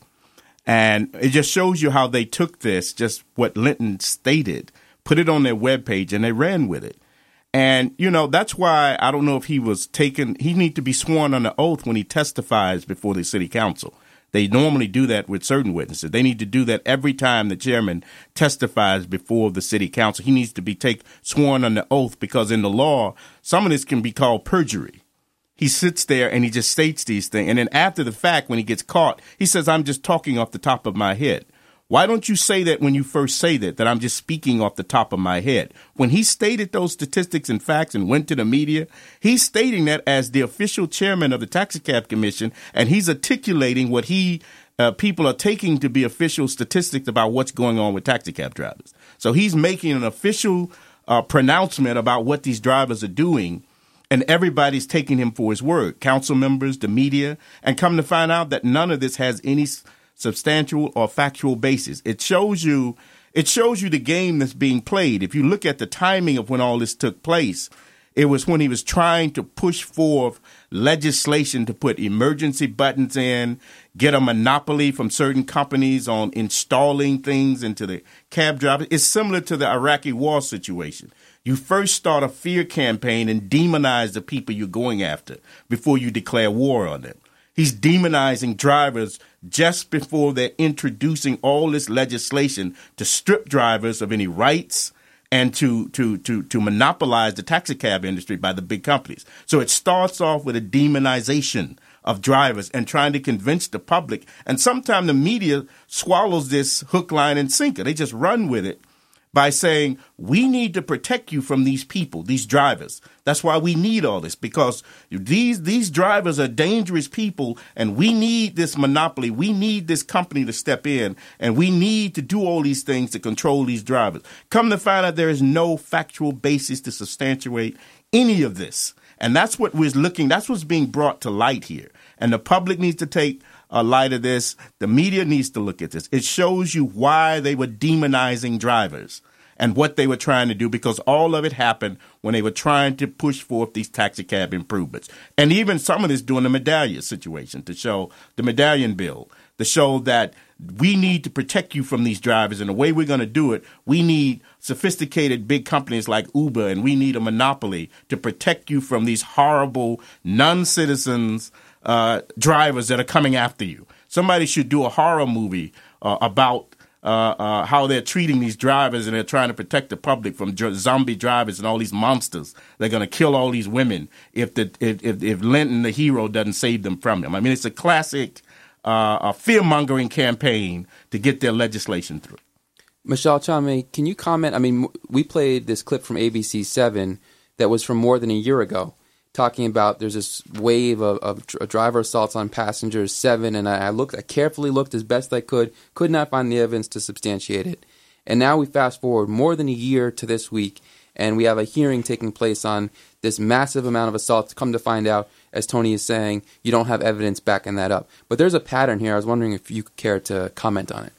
And it just shows you how they took this, just what Linton stated, put it on their webpage, and they ran with it. And, you know, that's why I don't know if he was taken. He needs to be sworn under oath when he testifies before the city council. They normally do that with certain witnesses. They need to do that every time the chairman testifies before the city council. He needs to be take sworn under oath, because in the law, some of this can be called perjury. He sits there and he just states these things. And then after the fact, when he gets caught, he says, I'm just talking off the top of my head. Why don't you say that when you first say that, that I'm just speaking off the top of my head? When he stated those statistics and facts and went to the media, he's stating that as the official chairman of the Taxicab Commission, and he's articulating what he uh, people are taking to be official statistics about what's going on with taxicab drivers. So he's making an official uh, pronouncement about what these drivers are doing, and everybody's taking him for his word, council members, the media, and come to find out that none of this has any substantial or factual basis. It shows you, it shows you the game that's being played. If you look at the timing of when all this took place, it was when he was trying to push forth legislation to put emergency buttons in, get a monopoly from certain companies on installing things into the cab drivers. It's similar to the Iraqi war situation. You first start a fear campaign and demonize the people you're going after before you declare war on them. He's demonizing drivers just before they're introducing all this legislation to strip drivers of any rights and to to to to monopolize the taxicab industry by the big companies. So it starts off with a demonization of drivers and trying to convince the public. And sometimes the media swallows this hook, line, and sinker. They just run with it by saying, we need to protect you from these people, these drivers. That's why we need all this, because these these drivers are dangerous people, and we need this monopoly. We need this company to step in, and we need to do all these things to control these drivers. Come to find out there is no factual basis to substantiate any of this. And that's what we're looking, that's what's being brought to light here. And the public needs to take a light of this. The media needs to look at this. It shows you why they were demonizing drivers and what they were trying to do, because all of it happened when they were trying to push forth these taxicab improvements. And even some of this during the medallion situation, to show the medallion bill, to show that we need to protect you from these drivers. And the way we're going to do it, we need sophisticated big companies like Uber, and we need a monopoly to protect you from these horrible non-citizens Uh, drivers that are coming after you. Somebody should do a horror movie uh, about uh, uh, how they're treating these drivers, and they're trying to protect the public from dr- zombie drivers and all these monsters. They're going to kill all these women if the if, if, if Linton, the hero, doesn't save them from them. I mean, it's a classic uh, a fear-mongering campaign to get their legislation through. Michelle Chamé, can you comment? I mean, we played this clip from A B C seven that was from more than a year ago, talking about there's this wave of, of driver assaults on passengers, seven, and I, I looked, I carefully looked as best I could, could not find the evidence to substantiate it. And now we fast forward more than a year to this week, and we have a hearing taking place on this massive amount of assaults. Come to find out, as Tony is saying, you don't have evidence backing that up. But there's a pattern here. I was wondering if you care to comment on it.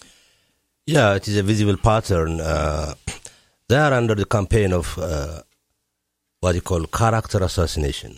Yeah, it is a visible pattern. Uh, they are under the campaign of uh, what you call character assassination.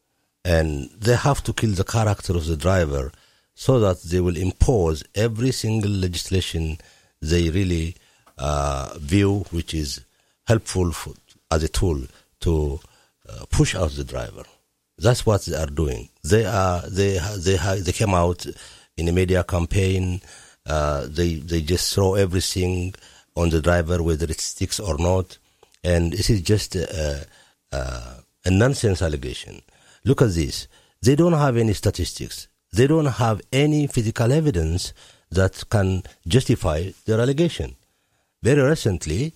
And they have to kill the character of the driver so that they will impose every single legislation they really uh, view, which is helpful for, as a tool to uh, push out the driver. That's what they are doing. They are they they they came out in a media campaign. Uh, they they just throw everything on the driver, whether it sticks or not, and it is just a, a, a nonsense allegation. Look at this. They don't have any statistics. They don't have any physical evidence that can justify their allegation. Very recently,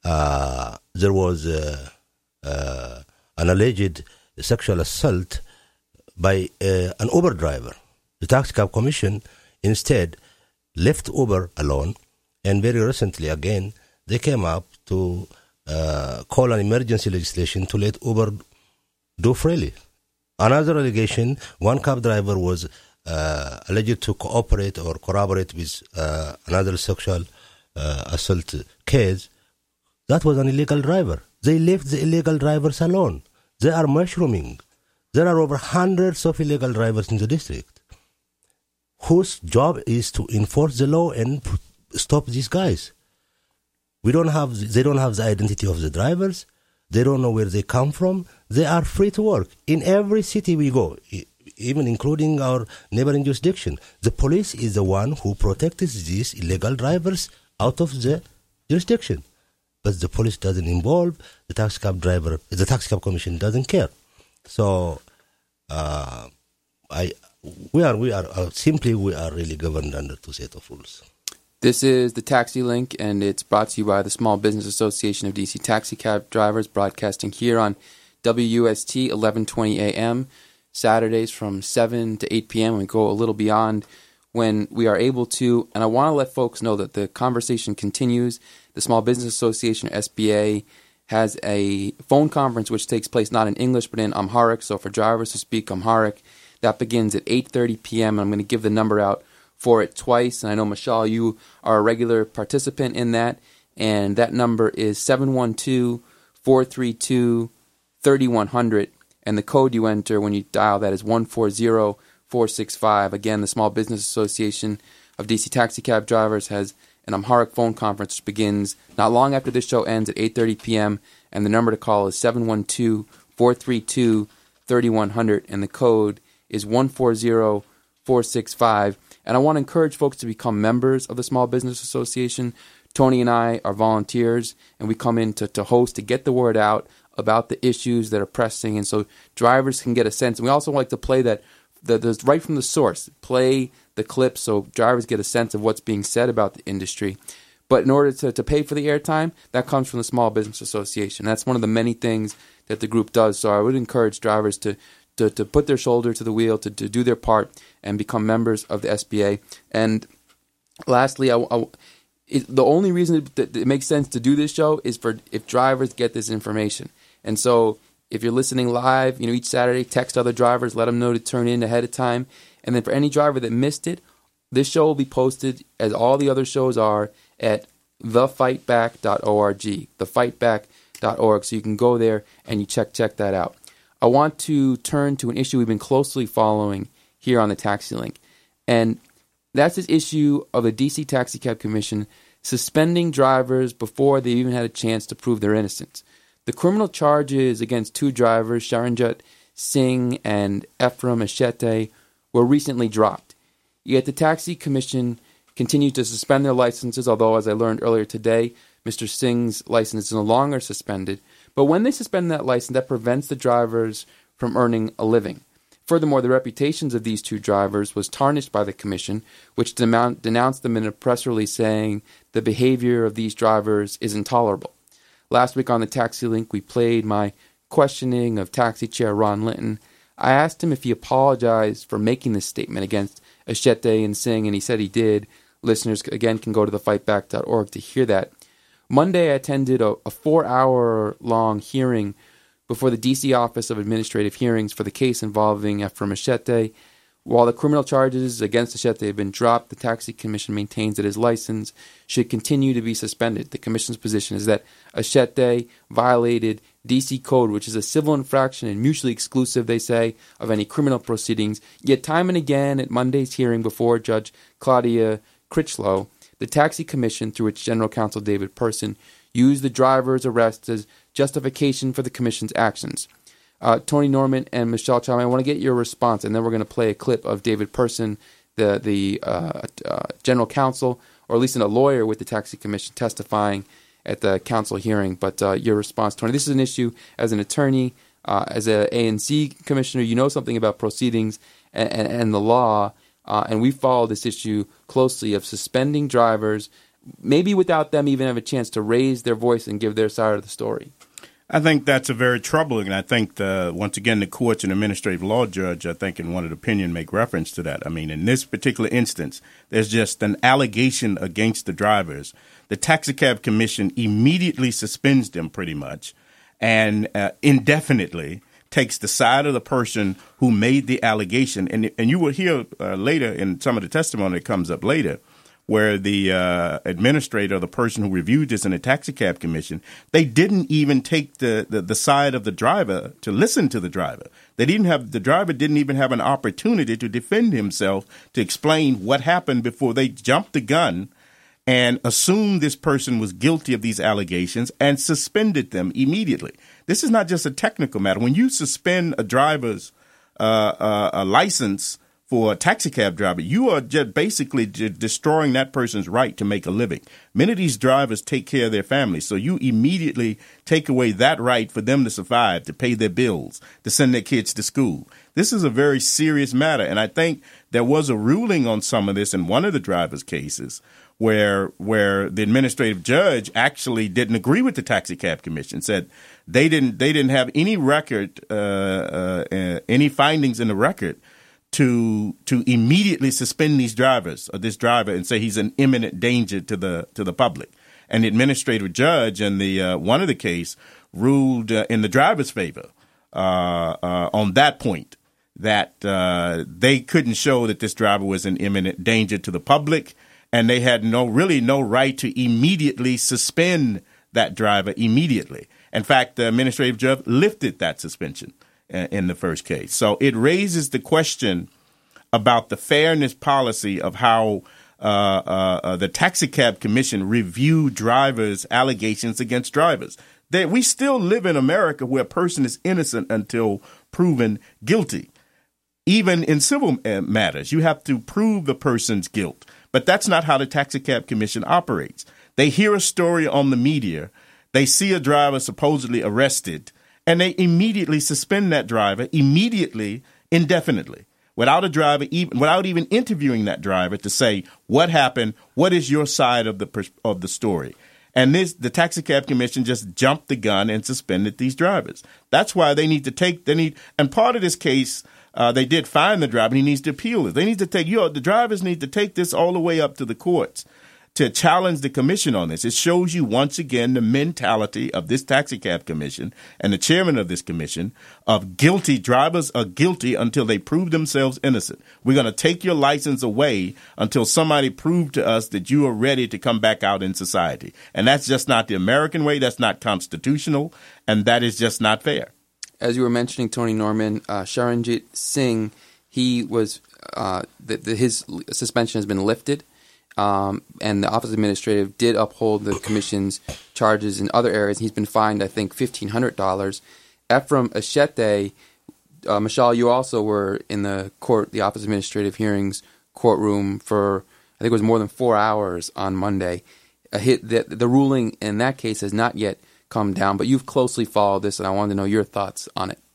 uh, there was uh, uh, an alleged sexual assault by uh, an Uber driver. The Taxicab Commission instead left Uber alone, and very recently again, they came up to uh, call an emergency legislation to let Uber do freely. Another allegation, one cab driver was uh, alleged to cooperate or corroborate with uh, another sexual uh, assault case. That was an illegal driver. They left the illegal drivers alone. They are mushrooming. There are over hundreds of illegal drivers in the district whose job is to enforce the law and stop these guys. We don't have, they don't have the identity of the drivers. They don't know where they come from. They are free to work. In every city we go, even including our neighboring jurisdiction, the police is the one who protects these illegal drivers out of the jurisdiction. But the police doesn't involve, the taxi cab driver, the taxi cab commission doesn't care. So, uh, I, we are, we are, uh, simply we are really governed under two set of rules. This is the Taxi Link, and it's brought to you by the Small Business Association of D C Taxi Cab Drivers, broadcasting here on W U S T eleven twenty A M, Saturdays from seven to eight p.m. We go a little beyond when we are able to, and I want to let folks know that the conversation continues. The Small Business Association, or S B A, has a phone conference which takes place not in English but in Amharic, so for drivers who speak Amharic, that begins at eight thirty p.m. I'm going to give the number out for it twice, and I know, Michelle, you are a regular participant in that, and that number is seven one two, four three two, three one zero zero, and the code you enter when you dial that is one four zero, four six five. Again, the Small Business Association of D C Taxi Cab Drivers has an Amharic phone conference which begins not long after this show ends at eight thirty p.m., and the number to call is seven one two, four three two, three one zero zero, and the code is one four zero, four six five. And I want to encourage folks to become members of the Small Business Association. Tony and I are volunteers, and we come in to, to host, to get the word out about the issues that are pressing, and so drivers can get a sense. And we also like to play that the, the right from the source, play the clips so drivers get a sense of what's being said about the industry. But in order to, to pay for the airtime, that comes from the Small Business Association. That's one of the many things that the group does. So I would encourage drivers to To, to put their shoulder to the wheel, to, to do their part, and become members of the S B A. And lastly, I, I, it, the only reason that it makes sense to do this show is for if drivers get this information. And so if you're listening live, you know, each Saturday, text other drivers, let them know to turn in ahead of time. And then for any driver that missed it, this show will be posted, as all the other shows are, at the fight back dot org, the fight back dot org. So you can go there and you check check that out. I want to turn to an issue we've been closely following here on the Taxi Link, and that's this issue of the D C Taxi Cab Commission suspending drivers before they even had a chance to prove their innocence. The criminal charges against two drivers, Sharanjit Singh and Ephraim Eshete, were recently dropped. Yet the Taxi Commission continues to suspend their licenses, although, as I learned earlier today, Mister Singh's license is no longer suspended. But when they suspend that license, that prevents the drivers from earning a living. Furthermore, the reputations of these two drivers was tarnished by the commission, which demount, denounced them in a press release saying the behavior of these drivers is intolerable. Last week on the Taxi Link, we played my questioning of Taxi Chair Ron Linton. I asked him if he apologized for making this statement against Eshete and Singh, and he said he did. Listeners, again, can go to the fight back dot org to hear that. Monday, I attended a, a four-hour-long hearing before the D C Office of Administrative Hearings for the case involving Ephraim Eshete. While the criminal charges against Eshete have been dropped, the Taxi Commission maintains that his license should continue to be suspended. The Commission's position is that Eshete violated D C Code, which is a civil infraction and mutually exclusive, they say, of any criminal proceedings. Yet time and again at Monday's hearing before Judge Claudia Critchlow, the Taxi Commission, through its General Counsel David Person, used the driver's arrest as justification for the Commission's actions. Uh, Tony Norman and Michelle Chalmers, I want to get your response, and then we're going to play a clip of David Person, the the uh, uh, General Counsel, or at least a lawyer with the Taxi Commission, testifying at the council hearing. But uh, your response, Tony. This is an issue as an attorney, uh, as a A N C commissioner. You know something about proceedings and, and, and the law. Uh, and we follow this issue closely of suspending drivers, maybe without them even have a chance to raise their voice and give their side of the story. I think that's a very troubling, and I think, the, once again, the courts and administrative law judge, I think in one of the opinion, make reference to that. I mean, in this particular instance, there's just an allegation against the drivers. The Taxi Cab Commission immediately suspends them pretty much and uh, indefinitely takes the side of the person who made the allegation. And and you will hear uh, later in some of the testimony that comes up later where the uh, administrator, the person who reviewed this in the taxi cab commission, they didn't even take the, the, the side of the driver to listen to the driver. They didn't have the driver didn't even have an opportunity to defend himself, to explain what happened before they jumped the gun and assumed this person was guilty of these allegations and suspended them immediately. This is not just a technical matter. When you suspend a driver's uh, uh, a license for a taxi cab driver, you are just basically destroying that person's right to make a living. Many of these drivers take care of their families, so you immediately take away that right for them to survive, to pay their bills, to send their kids to school. This is a very serious matter, and I think there was a ruling on some of this in one of the drivers' cases where where the administrative judge actually didn't agree with the taxi cab commission, said they didn't they didn't have any record, uh, uh, uh, any findings in the record to to immediately suspend these drivers or this driver and say he's an imminent danger to the to the public. And the administrative judge in the uh, one of the case ruled uh, in the driver's favor uh, uh, on that point, that uh, they couldn't show that this driver was an imminent danger to the public, and they had no really no right to immediately suspend that driver immediately. In fact, the administrative judge lifted that suspension in the first case. So it raises the question about the fairness policy of how uh, uh, uh, the Taxi Cab Commission reviewed drivers' allegations against drivers. They, we still live in America where a person is innocent until proven guilty. Even in civil matters, you have to prove the person's guilt. But that's not how the Taxi Cab Commission operates. They hear a story on the media, they see a driver supposedly arrested, and they immediately suspend that driver, immediately, indefinitely, without a driver, even without even interviewing that driver to say what happened, what is your side of the of the story. And this, the Taxi Cab Commission just jumped the gun and suspended these drivers. That's why they need to take, they need, and part of this case, uh, they did find the driver, and he needs to appeal it. They need to take, you know, the drivers need to take this all the way up to the courts to challenge the commission on this. It shows you once again the mentality of this Taxi Cab Commission and the chairman of this commission of guilty. Drivers are guilty until they prove themselves innocent. We're going to take your license away until somebody proved to us that you are ready to come back out in society. And that's just not the American way. That's not constitutional. And that is just not fair. As you were mentioning, Tony Norman, uh, Charanjit Singh, he was uh, the, the, his suspension has been lifted. Um, and the Office of Administrative did uphold the commission's charges in other areas. He's been fined, I think, fifteen hundred dollars. Ephraim Eshete, uh, Michelle, you also were in the court, the Office of Administrative Hearings courtroom for, I think it was more than four hours on Monday. A hit, the, the ruling in that case has not yet come down, but you've closely followed this, and I wanted to know your thoughts on it.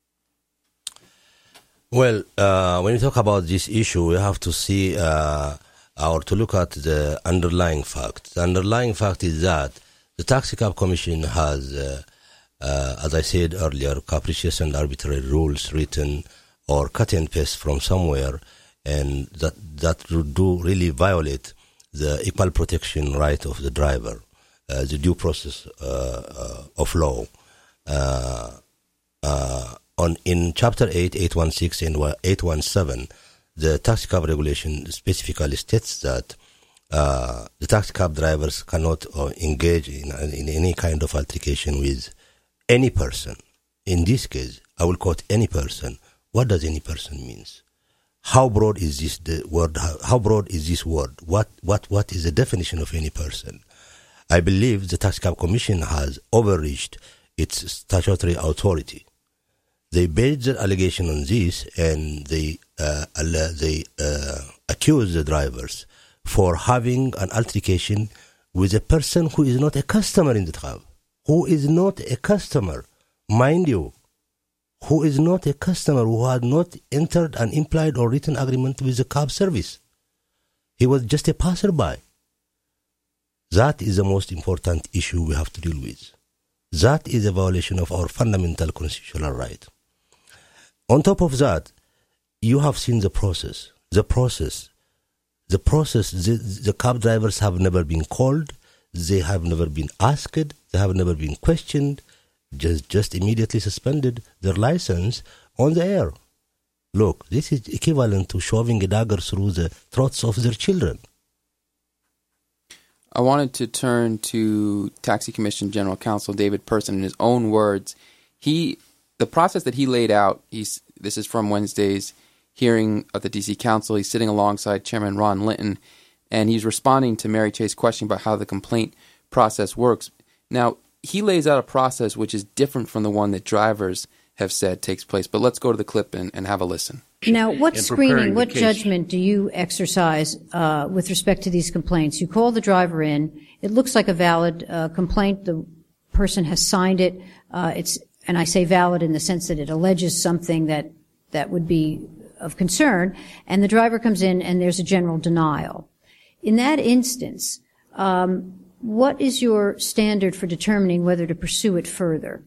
Well, uh, when you talk about this issue, we have to see... Uh, or to look at the underlying fact. The underlying fact is that the Taxi Cab Commission has, uh, uh, as I said earlier, capricious and arbitrary rules written or cut and paste from somewhere, and that that do really violate the equal protection right of the driver, uh, the due process uh, uh, of law. Uh, uh, on in Chapter eight, eight one six, and eight one seven, the taxi cab regulation specifically states that uh, the taxi cab drivers cannot uh, engage in, in any kind of altercation with any person. In this case, I will quote any person. What does any person means? How broad is this the word? How, how broad is this word? What what what is the definition of any person? I believe the Taxi Cab Commission has overreached its statutory authority. They based the allegation on this, and they uh, they uh, accuse the drivers for having an altercation with a person who is not a customer in the cab, who is not a customer, mind you, who is not a customer, who had not entered an implied or written agreement with the cab service. He was just a passerby. That is the most important issue we have to deal with. That is a violation of our fundamental constitutional right. On top of that, you have seen the process. The process. The process, the, the cab drivers have never been called. They have never been asked. They have never been questioned. Just, just immediately suspended their license on the air. Look, this is equivalent to shoving a dagger through the throats of their children. I wanted to turn to Taxi Commission General Counsel David Person. In his own words, he the process that he laid out, he's, this is from Wednesday's hearing of the D C Council. He's sitting alongside Chairman Ron Linton, and he's responding to Mary Chay's question about how the complaint process works. Now, he lays out a process which is different from the one that drivers have said takes place. But let's go to the clip and, and have a listen. Now, what screening, what judgment do you exercise uh, with respect to these complaints? You call the driver in. It looks like a valid uh, complaint. The person has signed it. Uh, it's, and I say valid in the sense that it alleges something that that would be of concern. And the driver comes in, and there's a general denial. In that instance, um, what is your standard for determining whether to pursue it further?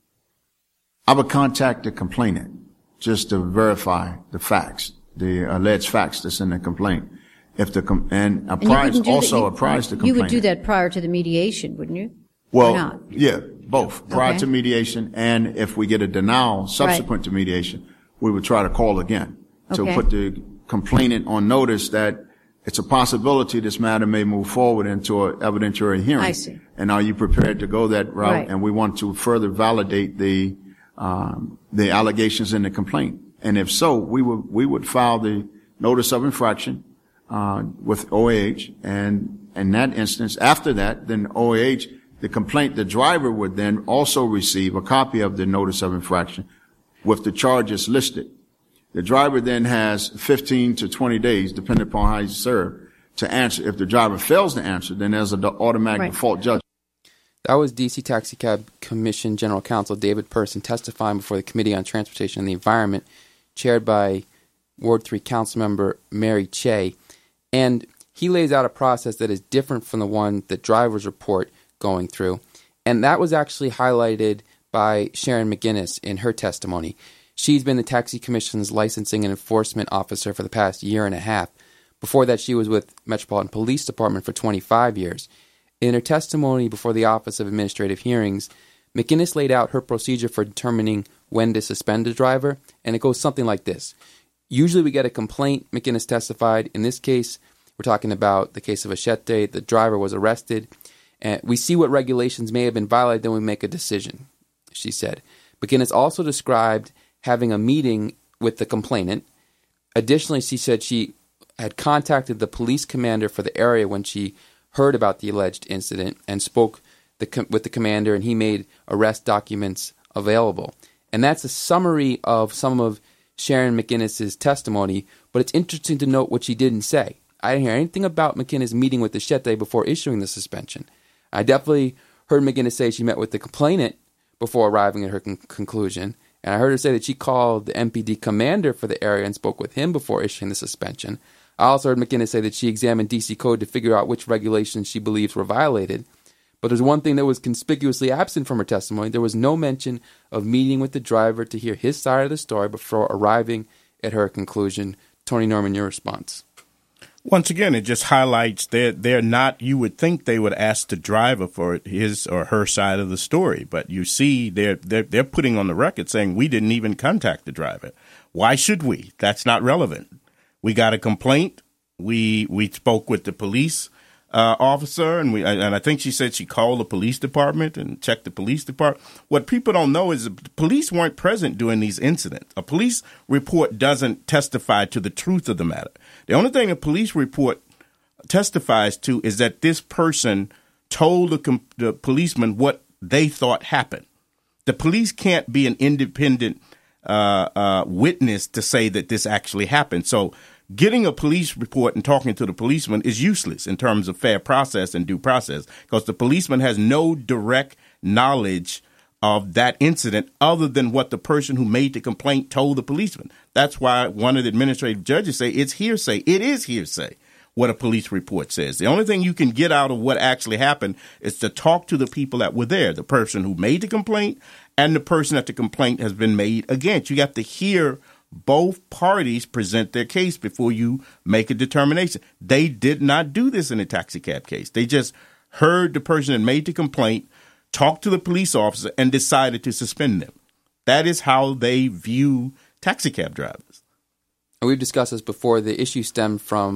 I would contact the complainant just to verify the facts, the alleged facts that's in the complaint. If the com- and apprise and also you, apprise the complainant. You would do that prior to the mediation, wouldn't you? Well, or not? Yeah, both prior okay. to mediation, and if we get a denial subsequent right. to mediation, we would try to call again to okay. put the complainant on notice that it's a possibility this matter may move forward into an evidentiary hearing. I see. And are you prepared to go that route? Right. And we want to further validate the um, the allegations in the complaint. And if so, we would we would file the notice of infraction uh, with O A H, and in that instance, after that, then O A H, the complaint, the driver would then also receive a copy of the notice of infraction with the charges listed. The driver then has fifteen to twenty days, depending upon how he's served, to answer. If the driver fails to answer, then there's an automatic right. default judgment. That was D C Taxi Cab Commission General Counsel David Person testifying before the Committee on Transportation and the Environment, chaired by Ward three Councilmember Mary Chay. And he lays out a process that is different from the one that drivers report going through. And that was actually highlighted by Sharon McGinnis in her testimony. She's been the Taxi Commission's licensing and enforcement officer for the past year and a half. Before that, she was with Metropolitan Police Department for twenty-five years. In her testimony before the Office of Administrative Hearings, McGinnis laid out her procedure for determining when to suspend a driver, and it goes something like this. Usually we get a complaint, McGinnis testified. In this case, we're talking about the case of Achete. The driver was arrested. And we see what regulations may have been violated, then we make a decision, she said. McGinnis also described having a meeting with the complainant. Additionally, she said she had contacted the police commander for the area when she heard about the alleged incident and spoke the com- with the commander, and he made arrest documents available. And that's a summary of some of Sharon McGinnis's testimony, but it's interesting to note what she didn't say. I didn't hear anything about McGinnis meeting with Achete before issuing the suspension. I definitely heard McGinnis say she met with the complainant before arriving at her con- conclusion, and I heard her say that she called the M P D commander for the area and spoke with him before issuing the suspension. I also heard McGinnis say that she examined D C Code to figure out which regulations she believes were violated. But there's one thing that was conspicuously absent from her testimony. There was no mention of meeting with the driver to hear his side of the story before arriving at her conclusion. Tony Norman, your response. Once again, it just highlights that they're not, you would think they would ask the driver for his or her side of the story. But you see, they're, they're, they're putting on the record saying we didn't even contact the driver. Why should we? That's not relevant. We got a complaint. We we spoke with the police uh, officer, and we and I think she said she called the police department and checked the police department. What people don't know is the police weren't present during these incidents. A police report doesn't testify to the truth of the matter. The only thing a police report testifies to is that this person told the, com- the policeman what they thought happened. The police can't be an independent uh, uh, witness to say that this actually happened. So getting a police report and talking to the policeman is useless in terms of fair process and due process, because the policeman has no direct knowledge of that incident other than what the person who made the complaint told the policeman. That's why one of the administrative judges say it's hearsay. It is hearsay what a police report says. The only thing you can get out of what actually happened is to talk to the people that were there, the person who made the complaint and the person that the complaint has been made against. You have to hear both parties present their case before you make a determination. They did not do this in the taxi cab case. They just heard the person that made the complaint, talked to the police officer, and decided to suspend them. That is how they view taxi cab drivers. And we've discussed this before. The issue stemmed from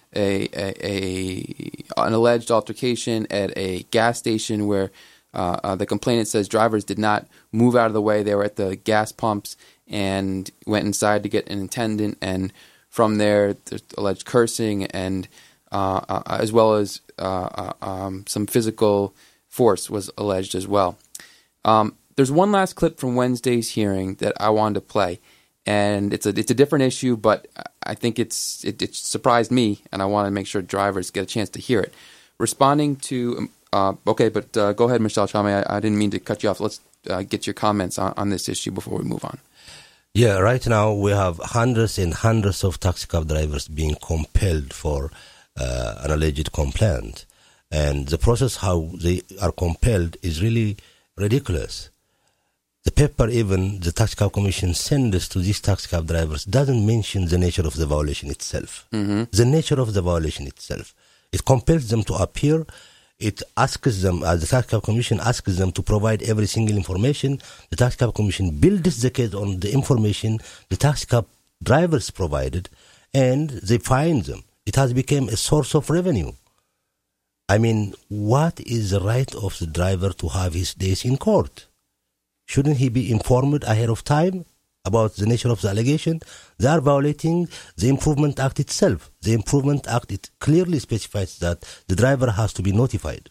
a, a, a an alleged altercation at a gas station where uh, uh, the complainant says drivers did not move out of the way. They were at the gas pumps and went inside to get an attendant, and from there, there's alleged cursing and uh, uh, as well as uh, uh, um, some physical force was alleged as well. Um, there's one last clip from Wednesday's hearing that I wanted to play, and it's a it's a different issue, but I think it's it, it surprised me, and I want to make sure drivers get a chance to hear it. Responding to uh, okay, but uh, go ahead, Michelle Chamé. I, I didn't mean to cut you off. Let's uh, get your comments on, on this issue before we move on. Yeah, right now we have hundreds and hundreds of taxi cab drivers being compelled for uh, an alleged complaint. And the process how they are compelled is really ridiculous. The paper, even the Taxi Cab Commission sends to these taxi cab drivers, doesn't mention the nature of the violation itself. Mm-hmm. The nature of the violation itself. It compels them to appear. It asks them, uh, the Taxi Cab Commission asks them to provide every single information. The Taxi Cab Commission builds the case on the information the taxi cab drivers provided, and they fine them. It has become a source of revenue. I mean, what is the right of the driver to have his days in court? Shouldn't he be informed ahead of time about the nature of the allegation? They are violating the Improvement Act itself. The Improvement Act, it clearly specifies that the driver has to be notified.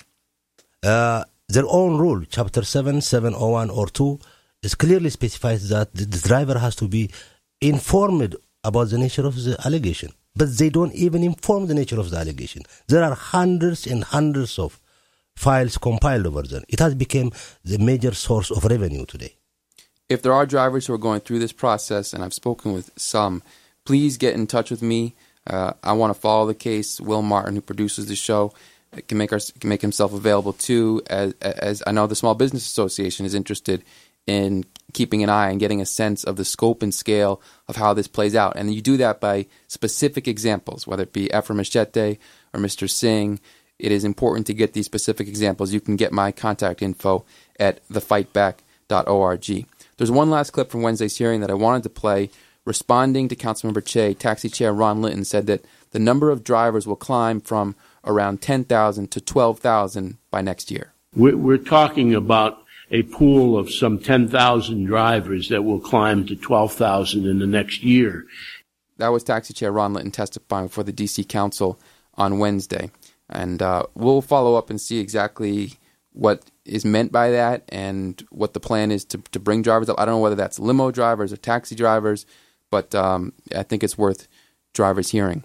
Uh, their own rule, Chapter seven, seven oh one or two, is clearly specifies that the, the driver has to be informed about the nature of the allegation. But they don't even inform the nature of the allegation. There are hundreds and hundreds of files compiled over there. It has become the major source of revenue today. If there are drivers who are going through this process, and I've spoken with some, please get in touch with me. Uh, I want to follow the case. Will Martin, who produces the show, can make our, can make himself available too. As, as I know, the Small Business Association is interested in keeping an eye and getting a sense of the scope and scale of how this plays out. And you do that by specific examples, whether it be Ephraim Machete or Mister Singh. It is important to get these specific examples. You can get my contact info at the fight back dot org. There's one last clip from Wednesday's hearing that I wanted to play. Responding to Councilmember Che, Taxi Chair Ron Litton said that the number of drivers will climb from around ten thousand to twelve thousand by next year. We're talking about a pool of some ten thousand drivers that will climb to twelve thousand in the next year. That was Taxi Chair Ron Litton testifying before the D C Council on Wednesday. And uh, we'll follow up and see exactly what is meant by that and what the plan is to, to bring drivers up. I don't know whether that's limo drivers or taxi drivers, but um, I think it's worth drivers hearing.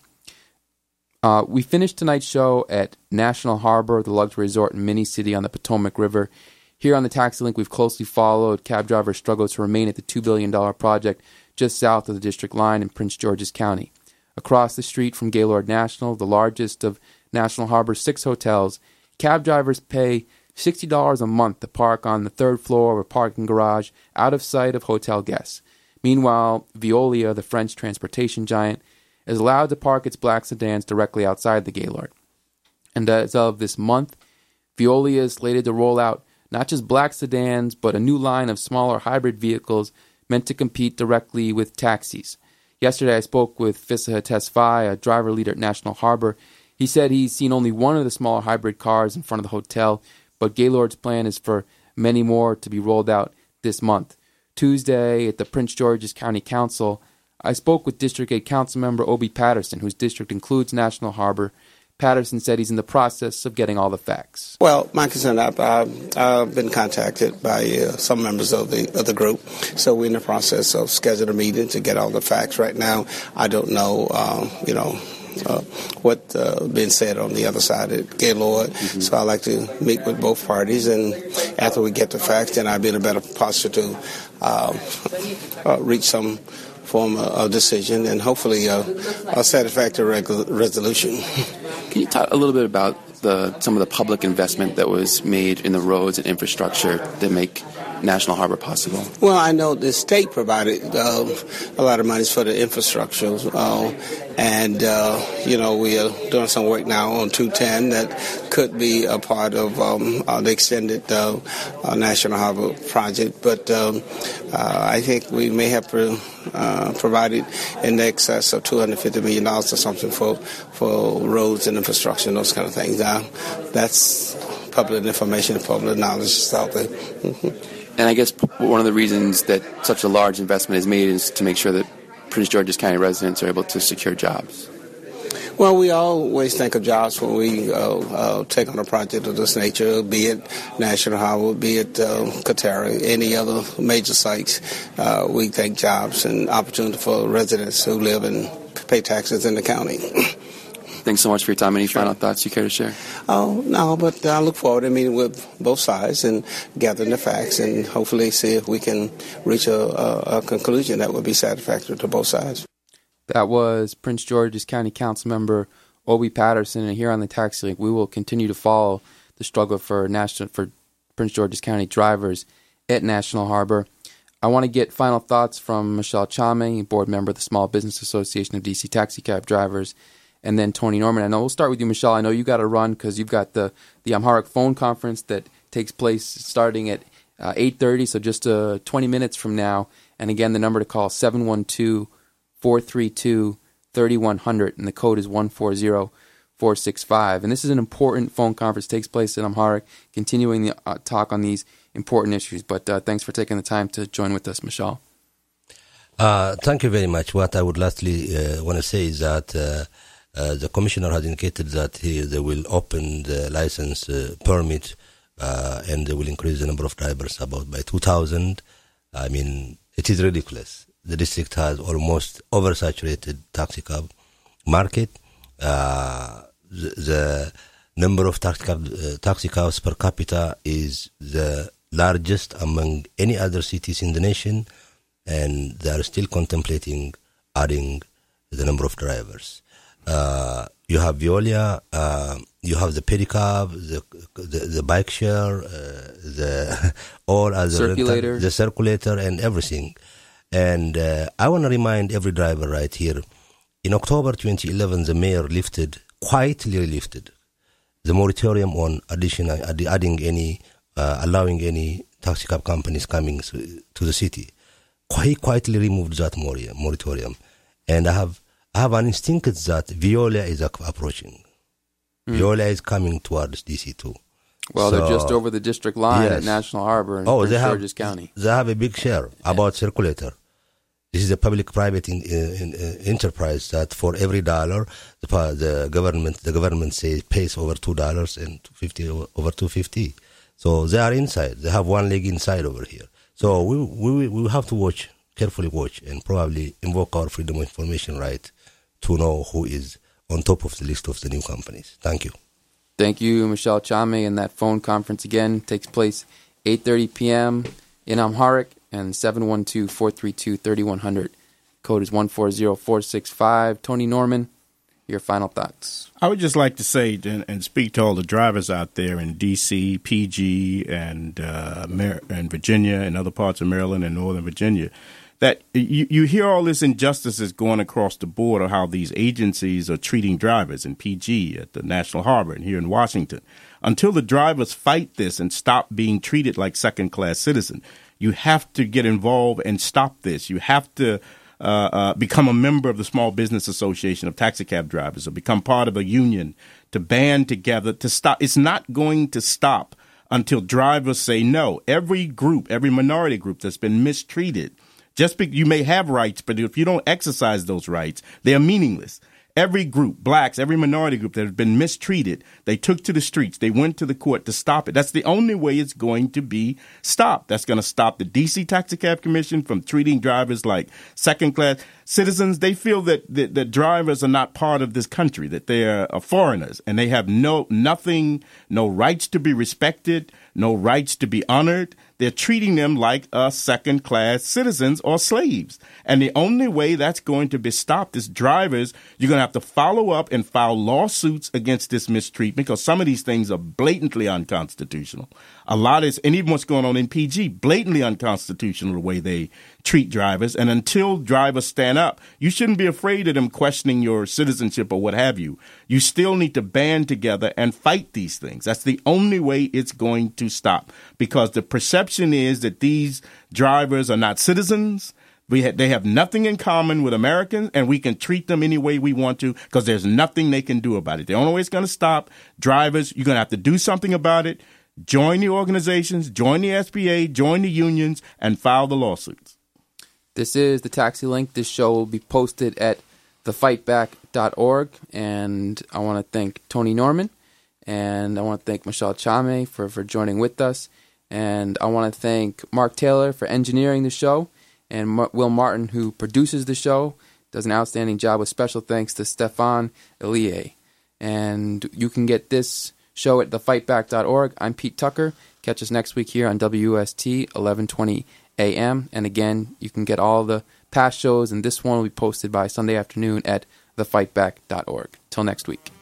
Uh, we finished tonight's show at National Harbor, the luxury resort and mini-city on the Potomac River. Here on the Taxi Link, we've closely followed cab drivers' struggles to remain at the two billion dollars project just south of the District Line in Prince George's County. Across the street from Gaylord National, the largest of National Harbor's six hotels, cab drivers pay sixty dollars a month to park on the third floor of a parking garage out of sight of hotel guests. Meanwhile, Veolia, the French transportation giant, is allowed to park its black sedans directly outside the Gaylord. And as of this month, Veolia is slated to roll out not just black sedans, but a new line of smaller hybrid vehicles meant to compete directly with taxis. Yesterday I spoke with Fissa Tesfaye, a driver leader at National Harbor. He said he's seen only one of the smaller hybrid cars in front of the hotel, but Gaylord's plan is for many more to be rolled out this month. Tuesday at the Prince George's County Council, I spoke with District eight Councilmember Obi Patterson, whose district includes National Harbor. Patterson said he's in the process of getting all the facts. Well, my concern, I've, I've, I've been contacted by uh, some members of the of the group, so we're in the process of scheduling a meeting to get all the facts. Right now, I don't know, um, you know, uh, what uh, been said on the other side at Gaylord, mm-hmm. so I'd like to meet with both parties, and after we get the facts, then I'll be in a better posture to uh, uh, reach some form of decision and hopefully uh, a satisfactory reg- resolution. Can you talk a little bit about the some of the public investment that was made in the roads and infrastructure that make National Harbor possible? Well, I know the state provided uh, a lot of money for the infrastructure, uh, and, uh, you know, we are doing some work now on two ten that could be a part of um, uh, the extended uh, uh, National Harbor project. But um, uh, I think we may have pro- uh, provided in excess of two hundred fifty million dollars or something for, for roads and infrastructure and those kind of things. Uh, that's public information, public knowledge out there. Mm-hmm. And I guess one of the reasons that such a large investment is made is to make sure that Prince George's County residents are able to secure jobs. Well, we always think of jobs when we uh, uh, take on a project of this nature, be it National Harbor, be it uh, Katara, any other major sites. Uh, we think jobs and opportunity for residents who live and pay taxes in the county. Thanks so much for your time. Any sure. final thoughts you care to share? Oh, no, but I look forward to meeting with both sides and gathering the facts and hopefully see if we can reach a, a, a conclusion that would be satisfactory to both sides. That was Prince George's County Council member Obi Patterson, and here on the Taxi Link, we will continue to follow the struggle for national for Prince George's County drivers at National Harbor. I want to get final thoughts from Michelle Chame, board member of the Small Business Association of D C Taxi Cab Drivers, and then Tony Norman. I know we'll start with you, Michelle. I know you got to run because you've got the, the Amharic phone conference that takes place starting at uh, eight thirty, so just uh, twenty minutes from now. And again, the number to call, seven one two, four three two, three one zero zero, and the code is one four zero four six five. And this is an important phone conference. It takes place in Amharic, continuing the uh, talk on these important issues. But uh, thanks for taking the time to join with us, Michelle. Uh, thank you very much. What I would lastly uh, want to say is that uh, Uh, the commissioner has indicated that he, they will open the license uh, permit uh, and they will increase the number of drivers about by two thousand. I mean, it is ridiculous. The district has almost oversaturated taxi cab market. Uh, the, the number of taxi, cab, uh, taxi cabs per capita is the largest among any other cities in the nation, and they are still contemplating adding the number of drivers. Uh, you have Veolia, uh, you have the pedicab, the the, the bike share, uh, the all other circulator, rental, the circulator, and everything. And uh, I want to remind every driver right here: in October twenty eleven, the mayor lifted, quietly lifted, the moratorium on additional adding any, uh, allowing any taxi cab companies coming to the city. Quite quietly removed that moratorium, and I have. I have an instinct that Veolia is approaching. Mm. Veolia is coming towards D C too. Well, so, they're just over the district line yes. at National Harbor in oh, Prince they have, George's County. They have a big share about circulator. This is a public-private in, in, in enterprise that for every dollar, the, the government the government says pays over two dollars and fifty over two fifty. So they are inside. They have one leg inside over here. So we we we have to watch carefully, watch, and probably invoke our freedom of information right to know who is on top of the list of the new companies. Thank you. Thank you, Michelle Chame. And that phone conference, again, takes place eight thirty p.m. in Amharic, and seven one two, four three two, three one zero zero. Code is one four zero four six five. Tony Norman, your final thoughts. I would just like to say and, and speak to all the drivers out there in D C, P G, and, uh, Mar- and Virginia, and other parts of Maryland and Northern Virginia, that you, you hear all this injustices going across the board of how these agencies are treating drivers in P G, at the National Harbor, and here in Washington. Until the drivers fight this and stop being treated like second-class citizens, you have to get involved and stop this. You have to uh, uh, become a member of the Small Business Association of Taxi Cab Drivers, or become part of a union to band together to stop. It's not going to stop until drivers say no. Every group, every minority group that's been mistreated, just because you may have rights, but if you don't exercise those rights, they are meaningless. Every group, blacks, every minority group that has been mistreated, they took to the streets. They went to the court to stop it. That's the only way it's going to be stopped. That's going to stop the D C Taxi Cab Commission from treating drivers like second-class citizens. They feel that, that, that drivers are not part of this country, that they are foreigners, and they have no nothing, no rights to be respected, no rights to be honored. They're treating them like uh, second-class citizens or slaves. And the only way that's going to be stopped is drivers, you're going to have to follow up and file lawsuits against this mistreatment, because some of these things are blatantly unconstitutional. A lot is, and even what's going on in P G, blatantly unconstitutional the way they treat drivers. And until drivers stand up, you shouldn't be afraid of them questioning your citizenship or what have you. You still need to band together and fight these things. That's the only way it's going to stop, because the perception is that these drivers are not citizens. We ha- they have nothing in common with Americans, and we can treat them any way we want to because there's nothing they can do about it. The only way it's going to stop drivers, you're going to have to do something about it. Join the organizations, join the S B A, join the unions, and file the lawsuits. This is the Taxi Link. This show will be posted at the fight back dot org. And I want to thank Tony Norman, and I want to thank Michelle Chame for, for joining with us. And I want to thank Mark Taylor for engineering the show, and Mar- Will Martin, who produces the show, does an outstanding job, with special thanks to Stefan Elie. And you can get this show at the fight back dot org. I'm Pete Tucker. Catch us next week here on W S T eleven twenty A M. And again, you can get all the past shows, and this one will be posted by Sunday afternoon at the fight back dot org. Till next week.